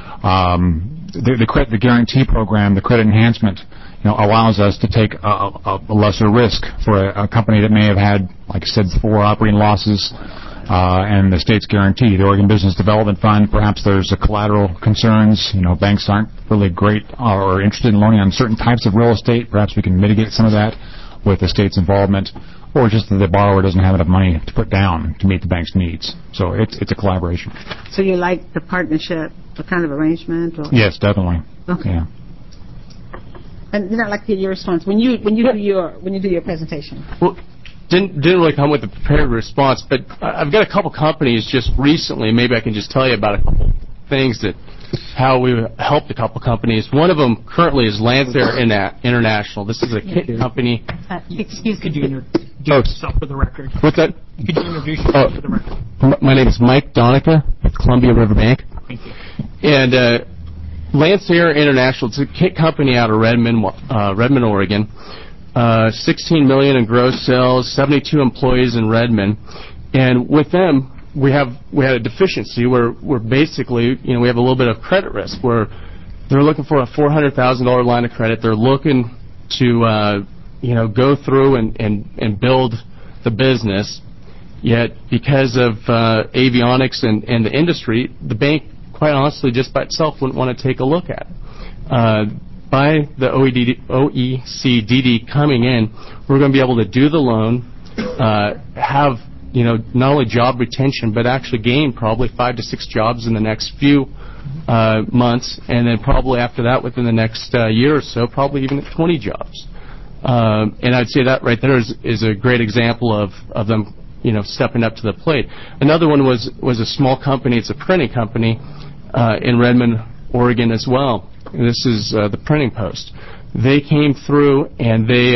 The guarantee program, the credit enhancement, allows us to take a lesser risk for a company that may have had, like I said before, operating losses, and the state's guarantee. The Oregon Business Development Fund, perhaps there's collateral concerns. Banks aren't really great or interested in loaning on certain types of real estate. Perhaps we can mitigate some of that with the state's involvement, or just that the borrower doesn't have enough money to put down to meet the bank's needs. So it's a collaboration. So you like the partnership, the kind of arrangement? Or? Yes, definitely. Okay. Yeah. And then I'd like to get your response when you do your presentation. Well, didn't really come with a prepared response, but I've got a couple companies just recently. Maybe I can just tell you about a couple things how we helped a couple companies. One of them currently is Lancer International. This is a kit company. Excuse, could you introduce yourself for the record? What's that? Could you introduce yourself for the record? My name is Mike Donica with Columbia River Bank. Thank you. And Lancer International, it's a kit company out of Redmond, Oregon. $16 million in gross sales, 72 employees in Redmond. And with them, we had a deficiency where we're basically, we have a little bit of credit risk where they're looking for a $400,000 line of credit. They're looking to, go through and build the business. Yet because of avionics and the industry, the bank, quite honestly, just by itself wouldn't want to take a look at it. By the OECD coming in, we're going to be able to do the loan, have not only job retention, but actually gain probably 5 to 6 jobs in the next few months, and then probably after that, within the next year or so, probably even 20 jobs. And I'd say that right there is a great example of them, stepping up to the plate. Another one was a small company. It's a printing company in Redmond, Oregon as well. And this is the Printing Post. They came through and they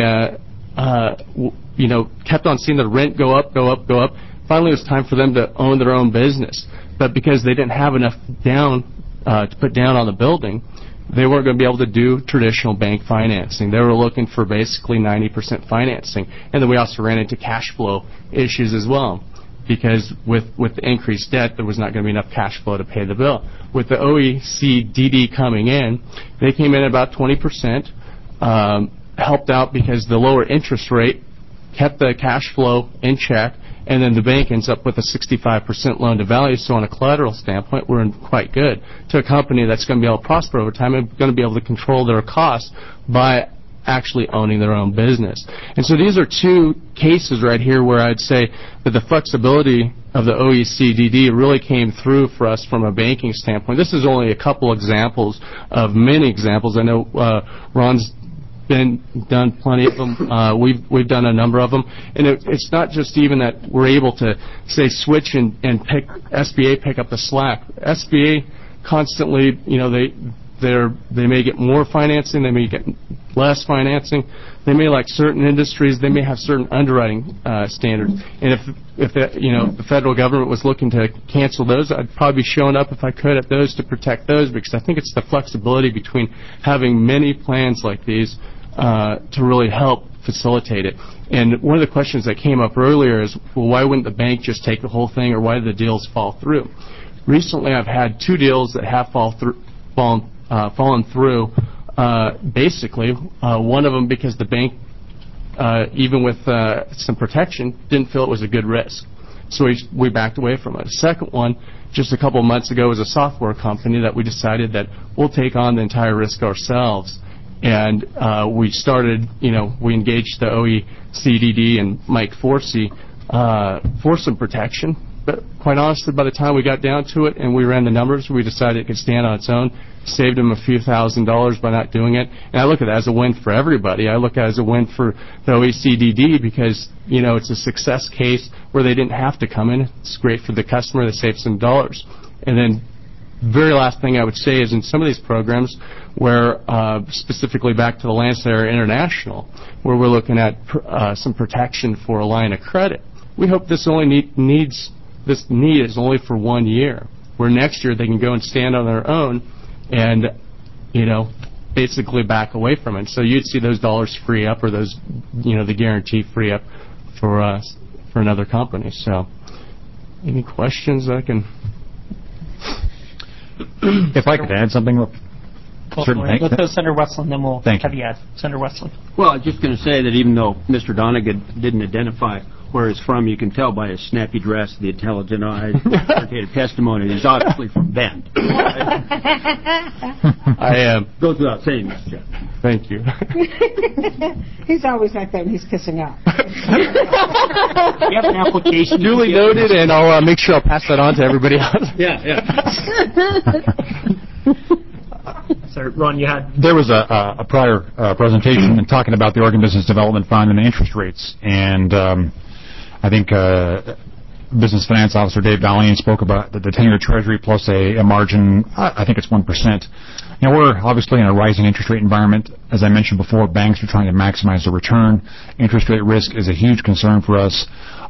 kept on seeing the rent go up. Finally, it was time for them to own their own business. But because they didn't have enough down to put down on the building, they weren't going to be able to do traditional bank financing. They were looking for basically 90% financing. And then we also ran into cash flow issues as well, because with the increased debt, there was not going to be enough cash flow to pay the bill. With the OECD coming in, they came in at about 20%, helped out because the lower interest rate kept the cash flow in check, and then the bank ends up with a 65% loan to value. So on a collateral standpoint, we're in quite good to a company that's going to be able to prosper over time and going to be able to control their costs by actually owning their own business. And so these are two cases right here where I'd say that the flexibility of the OECD really came through for us from a banking standpoint. This is only a couple examples of many examples. I know Ron's done plenty of them. We've done a number of them. And it's not just even that we're able to, say, switch and pick SBA pick up the slack. SBA constantly, they may get more financing, they may get less financing. They may like certain industries, they may have certain underwriting standards. And if the federal government was looking to cancel those, I'd probably be showing up if I could at those to protect those, because I think it's the flexibility between having many plans like these to really help facilitate it. And one of the questions that came up earlier is, well, why wouldn't the bank just take the whole thing, or why did the deals fall through? Recently, I've had 2 deals that have fallen through. Basically, one of them because the bank, even with some protection, didn't feel it was a good risk. So we backed away from it. The second one, just a couple of months ago, was a software company that we decided that we'll take on the entire risk ourselves. And we started, we engaged the OECDD and Mike Forsey for some protection. But quite honestly, by the time we got down to it and we ran the numbers, we decided it could stand on its own. Saved them a few $1,000s by not doing it. And I look at it as a win for everybody. I look at it as a win for the OECDD because, it's a success case where they didn't have to come in. It's great for the customer. They saved some dollars. And then very last thing I would say is in some of these programs where, specifically back to the Lancaster International, where we're looking at some protection for a line of credit, we hope this only this need is only for 1 year, where next year they can go and stand on their own and, basically back away from it. So you'd see those dollars free up, or those, the guarantee free up for another company. So any questions I can... If I could add something. Certainly. Let's go Senator Westland, then we'll Thank have you add. Senator Westland. Well, I was just going to say that even though Mr. Donegan didn't identify where he's from, you can tell by his snappy dress, the intelligent eyes, the authoritative testimony. He's obviously from Bend. I am. Goes without saying, Mr. Jeff. Thank you. He's always like that when he's kissing up. You have an application. Duly noted, and I'll make sure I'll pass that on to everybody else. Yeah. Sorry, Ron, you had... There was a prior presentation and talking about the Oregon Business Development Fund and the interest rates. And I think Business Finance Officer Dave Valiant spoke about the 10-year Treasury plus a margin, I think it's 1%. We're obviously in a rising interest rate environment. As I mentioned before, banks are trying to maximize the return. Interest rate risk is a huge concern for us.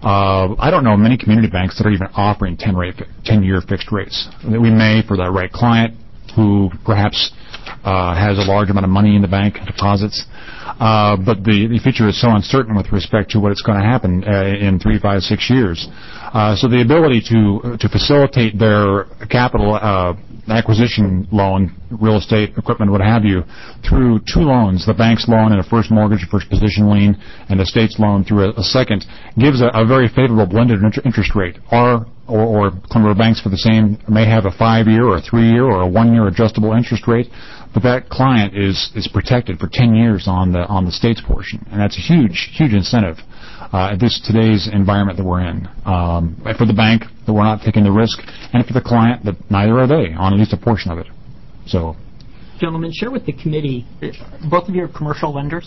I don't know many community banks that are even offering 10-year fixed rates. We may, for the right client, who perhaps has a large amount of money in the bank, deposits. But the future is so uncertain with respect to what it's going to happen in 3, 5, 6 years. So the ability to facilitate their capital acquisition loan, real estate, equipment, what have you, through 2 loans, the bank's loan and a first mortgage, first position lien, and the state's loan through a second, gives a very favorable blended interest rate. Or Columbia banks for the same may have a 5-year or a 3-year or a 1-year adjustable interest rate, but that client is protected for 10 years on the state's portion, and that's a huge incentive in today's environment that we're in. For the bank, that we're not taking the risk, and for the client, that neither are they on at least a portion of it. So, gentlemen, share with the committee. Both of you are commercial lenders.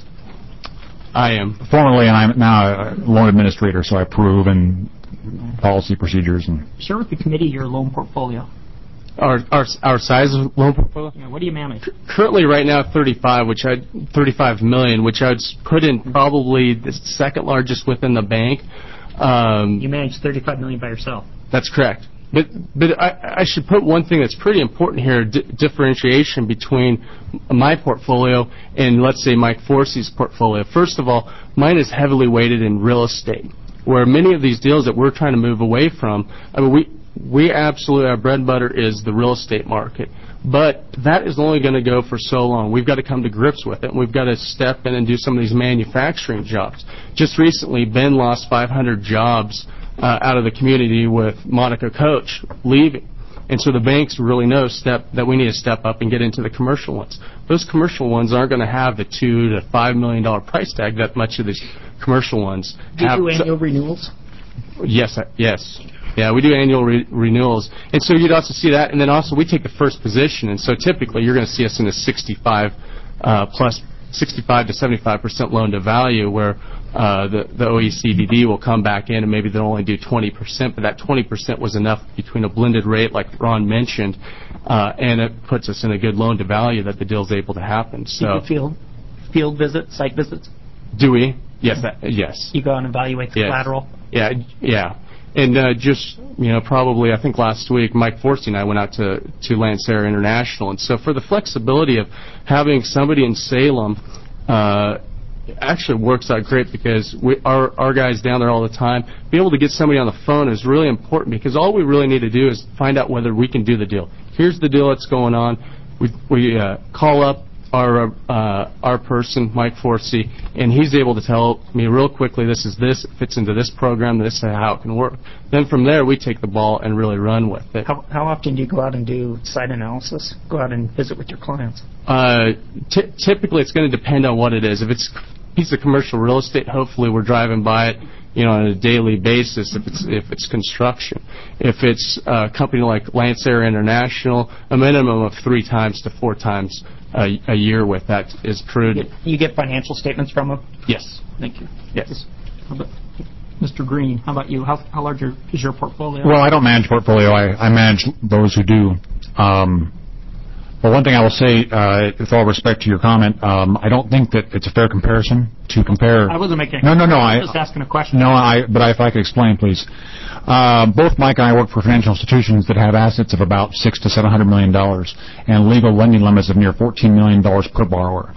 I am formerly, and I'm now a loan administrator, so I approve and policy procedures and share with the committee your loan portfolio. Our size of loan portfolio? Yeah, what do you manage? Currently, right now, 35 million, which I'd put in probably the second largest within the bank. You manage $35 million by yourself. That's correct. But I should put one thing that's pretty important here: differentiation between my portfolio and, let's say, Mike Forsey's portfolio. First of all, mine is heavily weighted in real estate, where many of these deals that we're trying to move away from, we absolutely, our bread and butter is the real estate market. But that is only going to go for so long. We've got to come to grips with it. We've got to step in and do some of these manufacturing jobs. Just recently, Ben lost 500 jobs out of the community with Monica Coach leaving. And so the banks really know that we need to step up and get into the commercial ones. Those commercial ones aren't going to have the $2 to $5 million price tag that much of these commercial ones have. Do you do annual renewals? Yes. Yeah, we do annual renewals. And so you'd also see that. And then also we take the first position. And so typically you're going to see us in a 65 to 75% loan to value, where the OECD will come back in and maybe they'll only do 20%, but that 20% was enough between a blended rate, like Ron mentioned, and it puts us in a good loan to value that the deal's able to happen. So, Do you field visits, site visits? do we? Yes. Yes. You go out and evaluate the Yes. collateral? Yeah. And just, probably, I think last week, Mike Forsey and I went out to Lancero International. And so for the flexibility of having somebody in Salem, it actually works out great because our guys down there all the time, being able to get somebody on the phone is really important because all we really need to do is find out whether we can do the deal. Here's the deal that's going on. We call up our person, Mike Forsey, and he's able to tell me real quickly, this is this, it fits into this program, this is how it can work. Then from there, we take the ball and really run with it. How often do you go out and do site analysis? Go out and visit with your clients? Typically, it's going to depend on what it is. If it's a piece of commercial real estate, hopefully we're driving by it on a daily basis if it's construction. If it's a company like Lancero International, a minimum of 3 times to 4 times a year with that is prudent. You get financial statements from them? Yes. Thank you. Yes. Mr. Green, how about you? How large is your portfolio? Well, I don't manage portfolio. I manage those who do. But one thing I will say, with all respect to your comment, I don't think that it's a fair comparison to compare. I wasn't making. No. I was just asking a question. No, but if I could explain, please. Both Mike and I work for financial institutions that have assets of about $600 to $700 million and legal lending limits of near $14 million per borrower.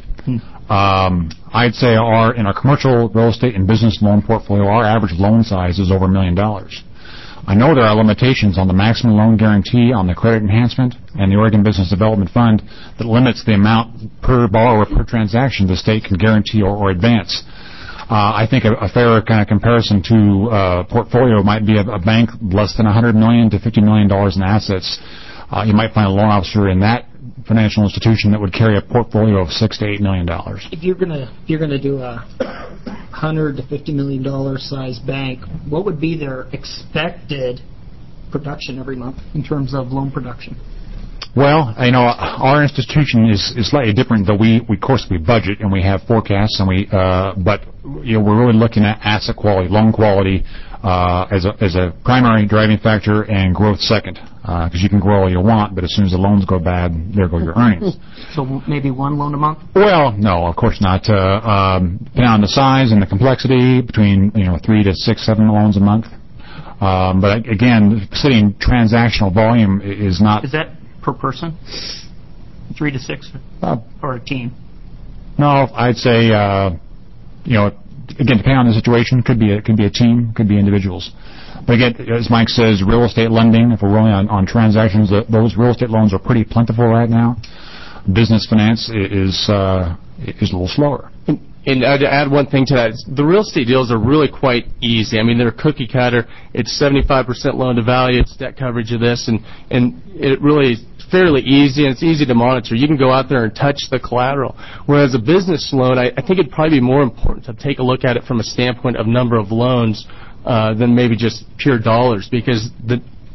I'd say in our commercial real estate and business loan portfolio, our average loan size is over $1 million. I know there are limitations on the maximum loan guarantee on the credit enhancement and the Oregon Business Development Fund that limits the amount per borrower per transaction the state can guarantee or advance. I think a fair kind of comparison to portfolio might be a bank less than $100 million to $50 million in assets. You might find a loan officer in that financial institution that would carry a portfolio of $6 to $8 million. If you're gonna do a $100 to $50 million size bank, what would be their expected production every month in terms of loan production? Well, our institution is slightly different. Though we of course we budget and we have forecasts, and but we're really looking at asset quality, loan quality as a primary driving factor, and growth second. Because you can grow all you want, but as soon as the loans go bad, there go your earnings. So maybe 1 loan a month? Well, no, of course not. Depending on the size and the complexity, between 3 to 6, 7 loans a month. But again, sitting transactional volume is not. Is that per person? 3 to 6, or a team? No, I'd say again, depending on the situation, could be a team, could be individuals. But again, as Mike says, real estate lending, if we're really on transactions, those real estate loans are pretty plentiful right now. Business finance is a little slower. And I'd add one thing to that. The real estate deals are really quite easy. I mean, they're cookie cutter. It's 75% loan to value. It's debt coverage of this, and it really is fairly easy, and it's easy to monitor. You can go out there and touch the collateral. Whereas a business loan, I think it'd probably be more important to take a look at it from a standpoint of number of loans than maybe just pure dollars, because a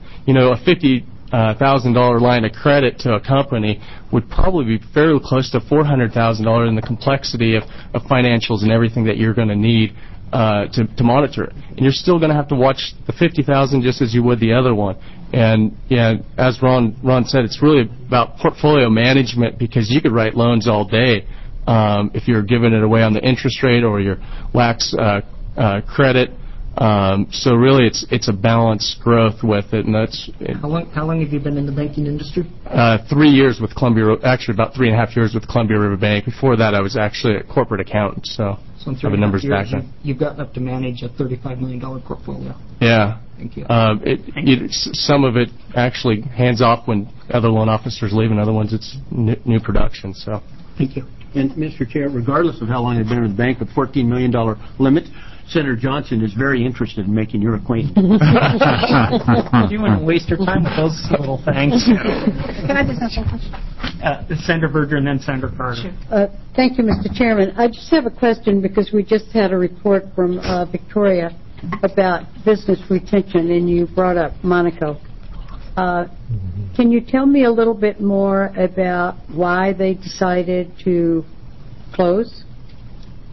$50,000 line of credit to a company would probably be fairly close to $400,000 in the complexity of financials and everything that you're going to need to monitor it. And you're still going to have to watch the $50,000 just as you would the other one. And as Ron said, it's really about portfolio management, because you could write loans all day if you're giving it away on the interest rate or your lax credit. So really, it's a balanced growth with it, and that's. How long have you been in the banking industry? 3 years with Columbia. Actually, about 3.5 years with Columbia River Bank. Before that, I was actually a corporate accountant, so I have a numbers background. You've gotten up to manage a $35 million portfolio. Yeah. Thank you. Some of it actually hands off when other loan officers leave, and other ones it's new production. So. Thank you. And Mr. Chair, regardless of how long I've been in the bank, with $14 million limit, Senator Johnson is very interested in making your acquaintance. You wouldn't waste your time with those little things. Can I just ask one question? Senator Berger and then Senator Carter. Sure. Thank you, Mr. Chairman. I just have a question, because we just had a report from Victoria about business retention, and you brought up Monaco. Can you tell me a little bit more about why they decided to close?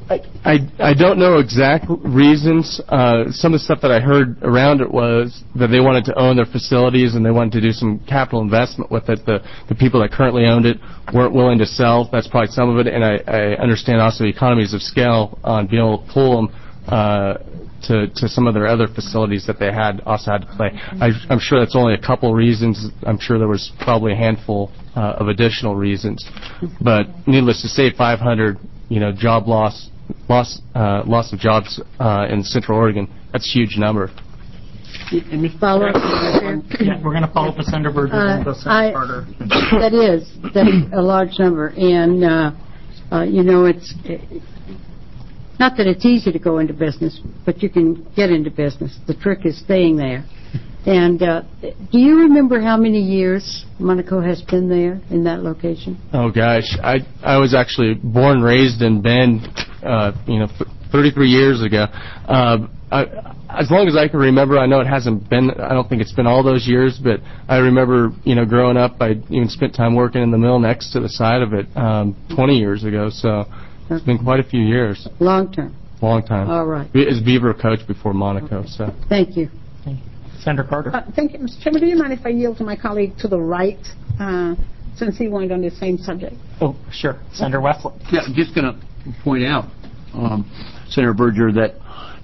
I don't know exact reasons. Some of the stuff that I heard around it was that they wanted to own their facilities and they wanted to do some capital investment with it. The people that currently owned it weren't willing to sell. That's probably some of it. And I understand also the economies of scale on being able to pull them to some of their other facilities that they also had to play. I'm sure that's only a couple reasons. I'm sure there was probably a handful of additional reasons. But needless to say, 500, job loss of jobs in Central Oregon, that's a huge number. Any follow-up? Yeah, we're going to follow up with Senator Berger and then Senator Carter. That's a large number. And, it's not that it's easy to go into business, but you can get into business. The trick is staying there. And do you remember how many years Monaco has been there in that location? Oh gosh, I was actually born and raised in Bend, 33 years ago. As long as I can remember, I know it hasn't been. I don't think it's been all those years, but I remember, growing up, I even spent time working in the mill next to the side of it 20 years ago. So it's been quite a few years. Long term. Long time. All right. As Beaver coach before Monaco. So. Thank you. Senator Carter. Thank you, Mr. Chairman. Do you mind if I yield to my colleague to the right, since he wanted on the same subject? Oh, sure. Senator Westland. Yeah, I'm just going to point out, Senator Berger, that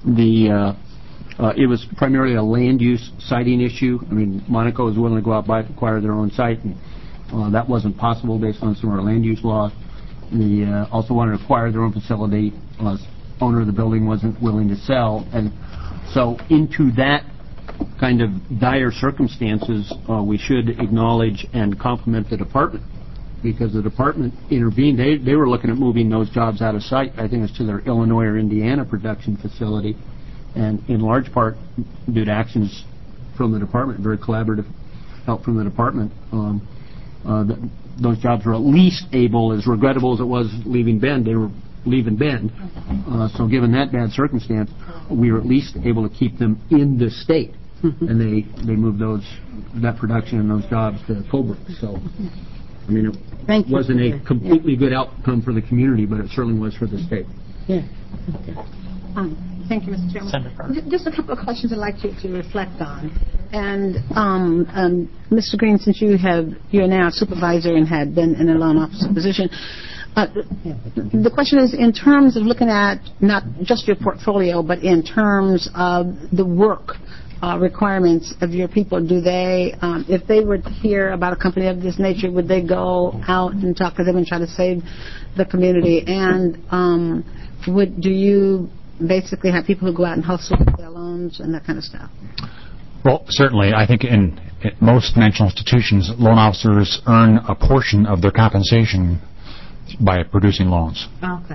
it was primarily a land use siting issue. I mean, Monaco was willing to go out and acquire their own site, and that wasn't possible based on some of our land use laws. They also wanted to acquire their own facility. Owner of the building wasn't willing to sell, and so into that kind of dire circumstances, we should acknowledge and compliment the department, because the department intervened. They were looking at moving those jobs out of sight. I think it's to their Illinois or Indiana production facility, and in large part due to actions from the department, very collaborative help from the department. Those jobs were at least able, as regrettable as it was leaving Bend, they were leaving Bend. So given that bad circumstance, we were at least able to keep them in the state. And they moved that production and those jobs to Colebrook. So, I mean, it wasn't a completely good outcome for the community, but it certainly was for the state. Yeah. Okay. Thank you, Mr. Chairman. Just a couple of questions I'd like you to reflect on. And Mr. Green, since you're now a supervisor and had been in a loan officer position, the question is, in terms of looking at not just your portfolio, but in terms of the work requirements of your people, do they, if they were to hear about a company of this nature, would they go out and talk to them and try to save the community? And do you basically have people who go out and hustle with their loans and that kind of stuff? Well, certainly. I think in most financial institutions, loan officers earn a portion of their compensation by producing loans. Okay.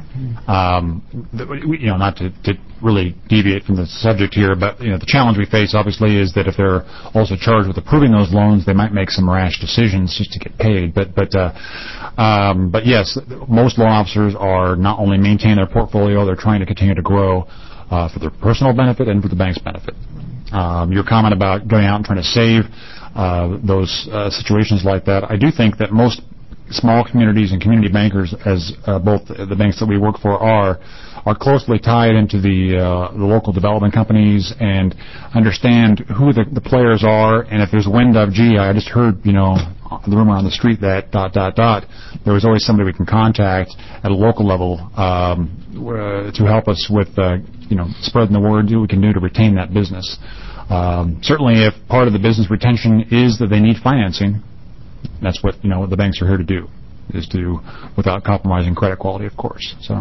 Not to really deviate from the subject here, but the challenge we face obviously is that if they're also charged with approving those loans, they might make some rash decisions just to get paid. But yes, most loan officers are not only maintaining their portfolio, they're trying to continue to grow for their personal benefit and for the bank's benefit. Your comment about going out and trying to save those situations like that, I do think that most small communities and community bankers, as both the banks that we work for are closely tied into the local development companies and understand who the players are. And if there's a wind of, gee, I just heard, the rumor on the street that ... there was always somebody we can contact at a local level to help us with, spreading the word, what we can do to retain that business. Certainly, if part of the business retention is that they need financing, that's what the banks are here to do, is to, without compromising credit quality, of course. So,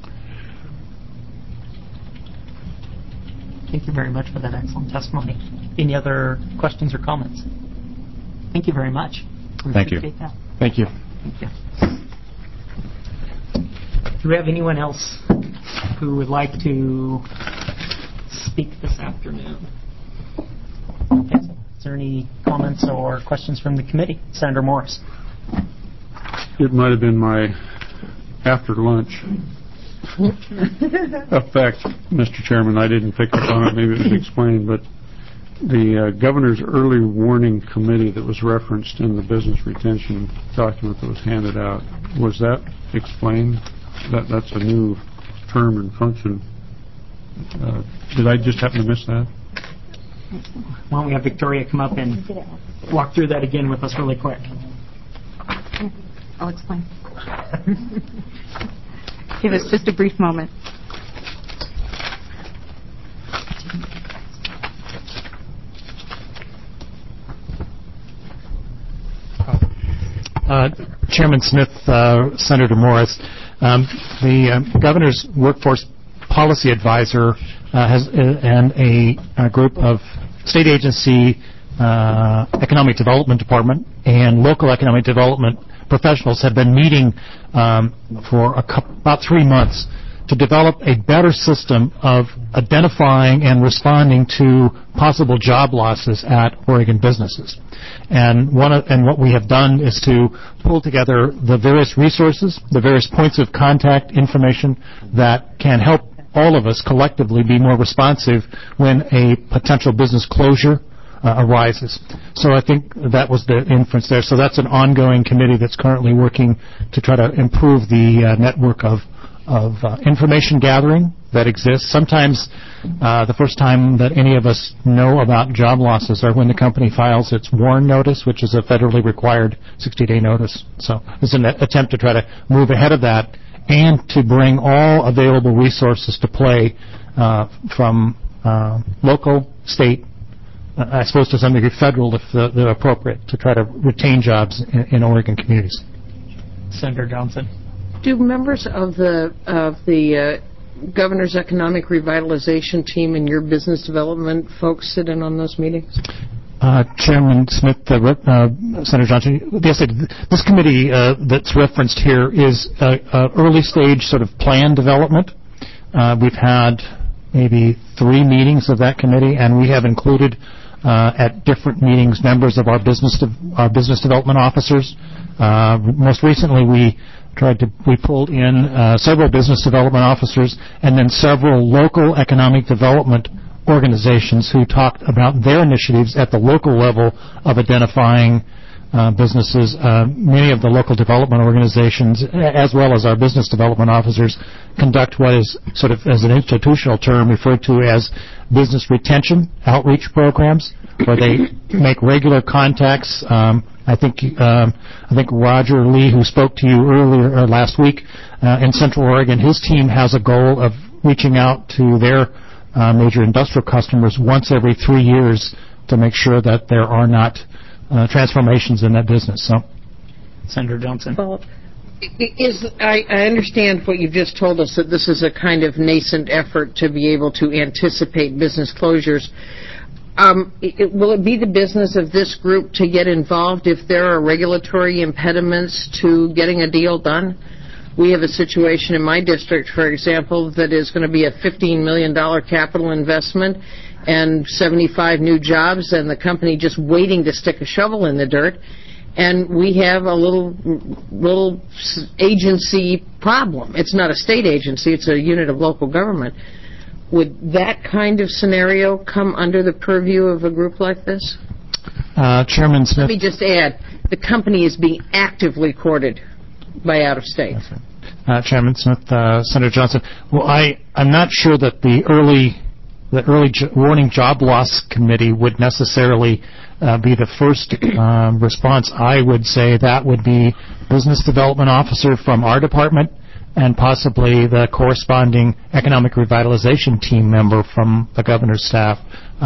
thank you very much for that excellent testimony. Any other questions or comments? Thank you very much. Thank you. That. Thank you. Thank you. Do we have anyone else who would like to speak this afternoon? Okay. Is there any comments or questions from the committee? Senator Morris. It might have been my after lunch effect, Mr. Chairman. I didn't pick up on it. Maybe it was explained, but the governor's early warning committee that was referenced in the business retention document that was handed out, was that explained? That's a new term and function. Did I just happen to miss that? Why don't we have Victoria come up and walk through that again with us really quick? I'll explain. Give us just a brief moment. Chairman Smith, Senator Morris, the Governor's Workforce Policy Advisor and a group of state agency economic development department and local economic development professionals have been meeting for about 3 months to develop a better system of identifying and responding to possible job losses at Oregon businesses. And what we have done is to pull together the various resources, the various points of contact information that can help all of us collectively be more responsive when a potential business closure arises. So I think that was the inference there. So that's an ongoing committee that's currently working to try to improve the network of information gathering that exists. Sometimes the first time that any of us know about job losses are when the company files its WARN notice, which is a federally required 60-day notice. So it's an attempt to try to move ahead of that and to bring all available resources to play from local, state, I suppose to some degree federal if they're appropriate, to try to retain jobs in Oregon communities. Senator Johnson. Do members of the Governor's Economic Revitalization Team and your business development folks sit in on those meetings? Chairman Smith, Senator Johnson, this committee that's referenced here is early stage sort of plan development. We've had maybe 3 meetings of that committee, and we have included at different meetings members of our business development officers. Most recently, we pulled in several business development officers and then several local economic development organizations who talked about their initiatives at the local level of identifying businesses. Many of the local development organizations, as well as our business development officers, conduct what is sort of, as an institutional term, referred to as business retention outreach programs, where they make regular contacts. I think Roger Lee, who spoke to you earlier or last week in Central Oregon, his team has a goal of reaching out to their major industrial customers once every 3 years to make sure that there are not transformations in that business. So, Senator Johnson. Well, I understand what you've just told us, that this is a kind of nascent effort to be able to anticipate business closures. Will it be the business of this group to get involved if there are regulatory impediments to getting a deal done? We have a situation in my district, for example, that is going to be a $15 million capital investment and 75 new jobs, and the company just waiting to stick a shovel in the dirt. And we have a little agency problem. It's not a state agency, it's a unit of local government. Would that kind of scenario come under the purview of a group like this? Chairman Smith. Let me just add, the company is being actively courted by out-of-state. Chairman Smith, Senator Johnson. Well, I'm not sure that the early warning job loss committee would necessarily be the first response. I would say that would be business development officer from our department and possibly the corresponding economic revitalization team member from the governor's staff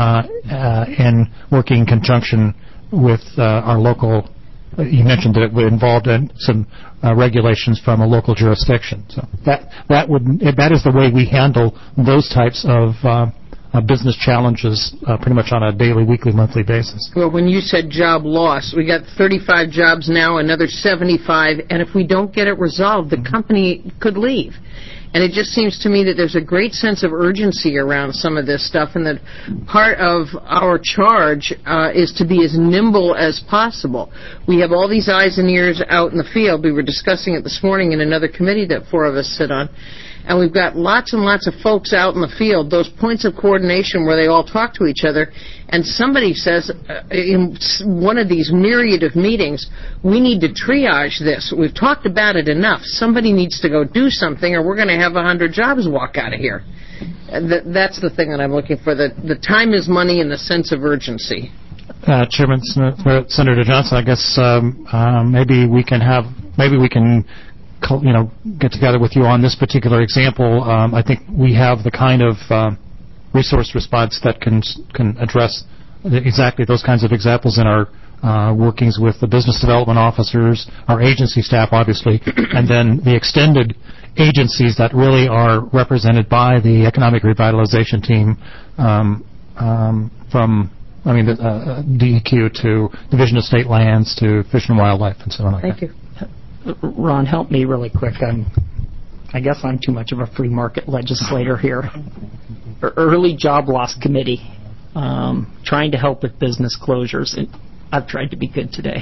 in working in conjunction with our local. You mentioned that it would involve some regulations from a local jurisdiction. So that is the way we handle those types of business challenges pretty much on a daily, weekly, monthly basis. Well, when you said job loss, we got 35 jobs now, another 75, and if we don't get it resolved, the company could leave. And it just seems to me that there's a great sense of urgency around some of this stuff, and that part of our charge is to be as nimble as possible. We have all these eyes and ears out in the field. We were discussing it this morning in another committee that 4 of us sit on. and we've got lots and lots of folks out in the field, those points of coordination where they all talk to each other, and somebody says in one of these myriad of meetings, we need to triage this. We've talked about it enough. Somebody needs to go do something, or we're going to have 100 jobs walk out of here. That's the thing that I'm looking for. The time is money and the sense of urgency. Chairman Smith, Senator Johnson, I guess maybe we can get together with you on this particular example. I think we have the kind of resource response that can address exactly those kinds of examples in our workings with the business development officers, our agency staff, obviously, and then the extended agencies that really are represented by the economic revitalization team from DEQ to Division of State Lands to Fish and Wildlife and so on like Thank you. Ron, help me really quick. I guess I'm too much of a free market legislator here. Early Job Loss Committee, trying to help with business closures. And I've tried to be good today.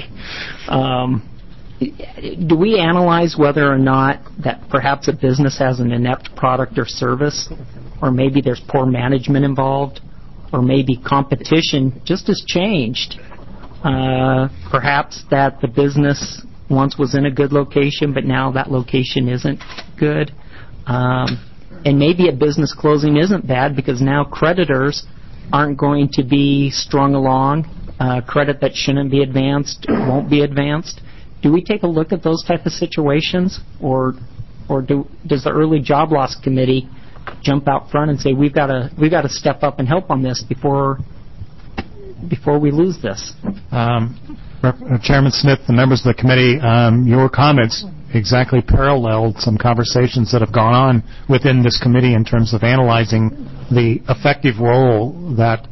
Do we analyze whether or not that perhaps a business has an inept product or service, or maybe there's poor management involved, or maybe competition just has changed? Perhaps that the business once was in a good location, but now that location isn't good. And maybe a business closing isn't bad because now creditors aren't going to be strung along. Credit that shouldn't be advanced won't be advanced. Do we take a look at those type of situations, or does the Early Job Loss Committee jump out front and say we've got to step up and help on this before we lose this? Chairman Smith, the members of the committee, your comments exactly paralleled some conversations that have gone on within this committee in terms of analyzing the effective role that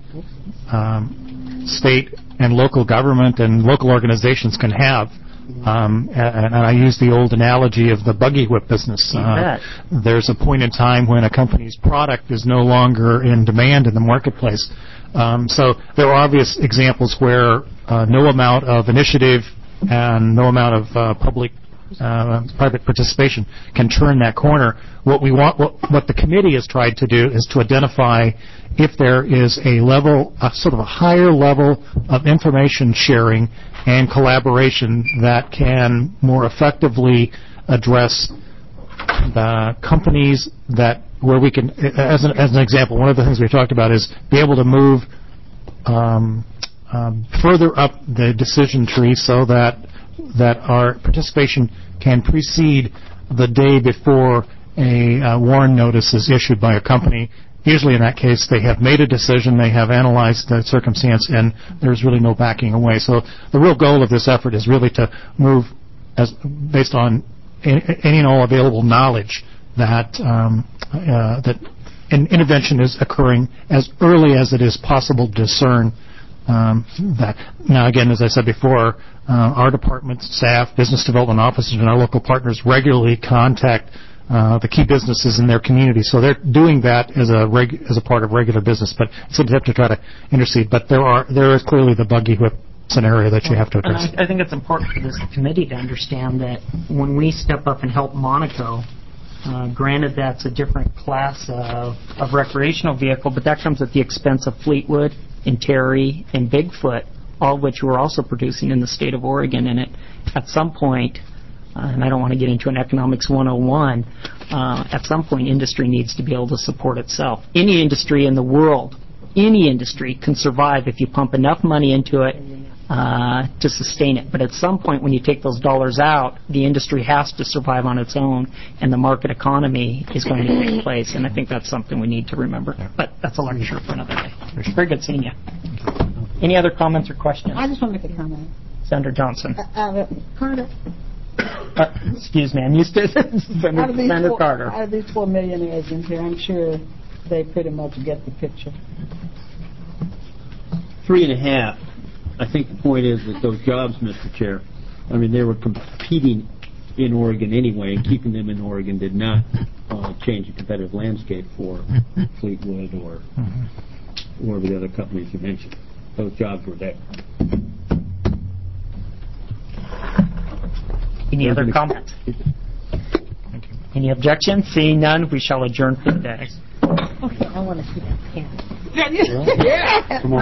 state and local government and local organizations can have. And I use the old analogy of the buggy whip business. There's a point in time when a company's product is no longer in demand in the marketplace. So there are obvious examples where no amount of initiative and no amount of private participation can turn that corner. What the committee has tried to do is to identify if there is a sort of a higher level of information sharing and collaboration that can more effectively address the companies where we can, as an example, one of the things we talked about is be able to move further up the decision tree so that our participation can precede the day before a warn notice is issued by a company. Usually in that case, they have made a decision, they have analyzed the circumstance, and there's really no backing away. So the real goal of this effort is really to move based on any and all available knowledge that an intervention is occurring as early as it is possible to discern that. Now, again, as I said before, our department staff, business development officers, and our local partners regularly contact the key businesses in their community. So they're doing that as a part of regular business, but it's an attempt to try to intercede. But there is clearly the buggy whip scenario that you have to address. And I think it's important for this committee to understand that when we step up and help Monaco, granted that's a different class of recreational vehicle, but that comes at the expense of Fleetwood and Terry and Bigfoot, all of which we're also producing in the state of Oregon. And at some point, and I don't want to get into an economics 101, at some point industry needs to be able to support itself. Any industry in the world, any industry can survive if you pump enough money into it to sustain it. But at some point when you take those dollars out, the industry has to survive on its own, and the market economy is going to take place. And I think that's something we need to remember. But that's a lecture for another day. Very good seeing you. Any other comments or questions? I just want to make a comment. Senator Johnson. Carter. Excuse me, I'm used to Senator Carter. Out of these 4 millionaires in here, I'm sure they pretty much get the picture. 3.5. I think the point is that those jobs, Mr. Chair, I mean, they were competing in Oregon anyway, and keeping them in Oregon did not change the competitive landscape for Fleetwood or the other companies you mentioned. Those jobs were there. Any other comments? Any objections? Seeing none, we shall adjourn for the day. Okay, I want to see that pen. Come on.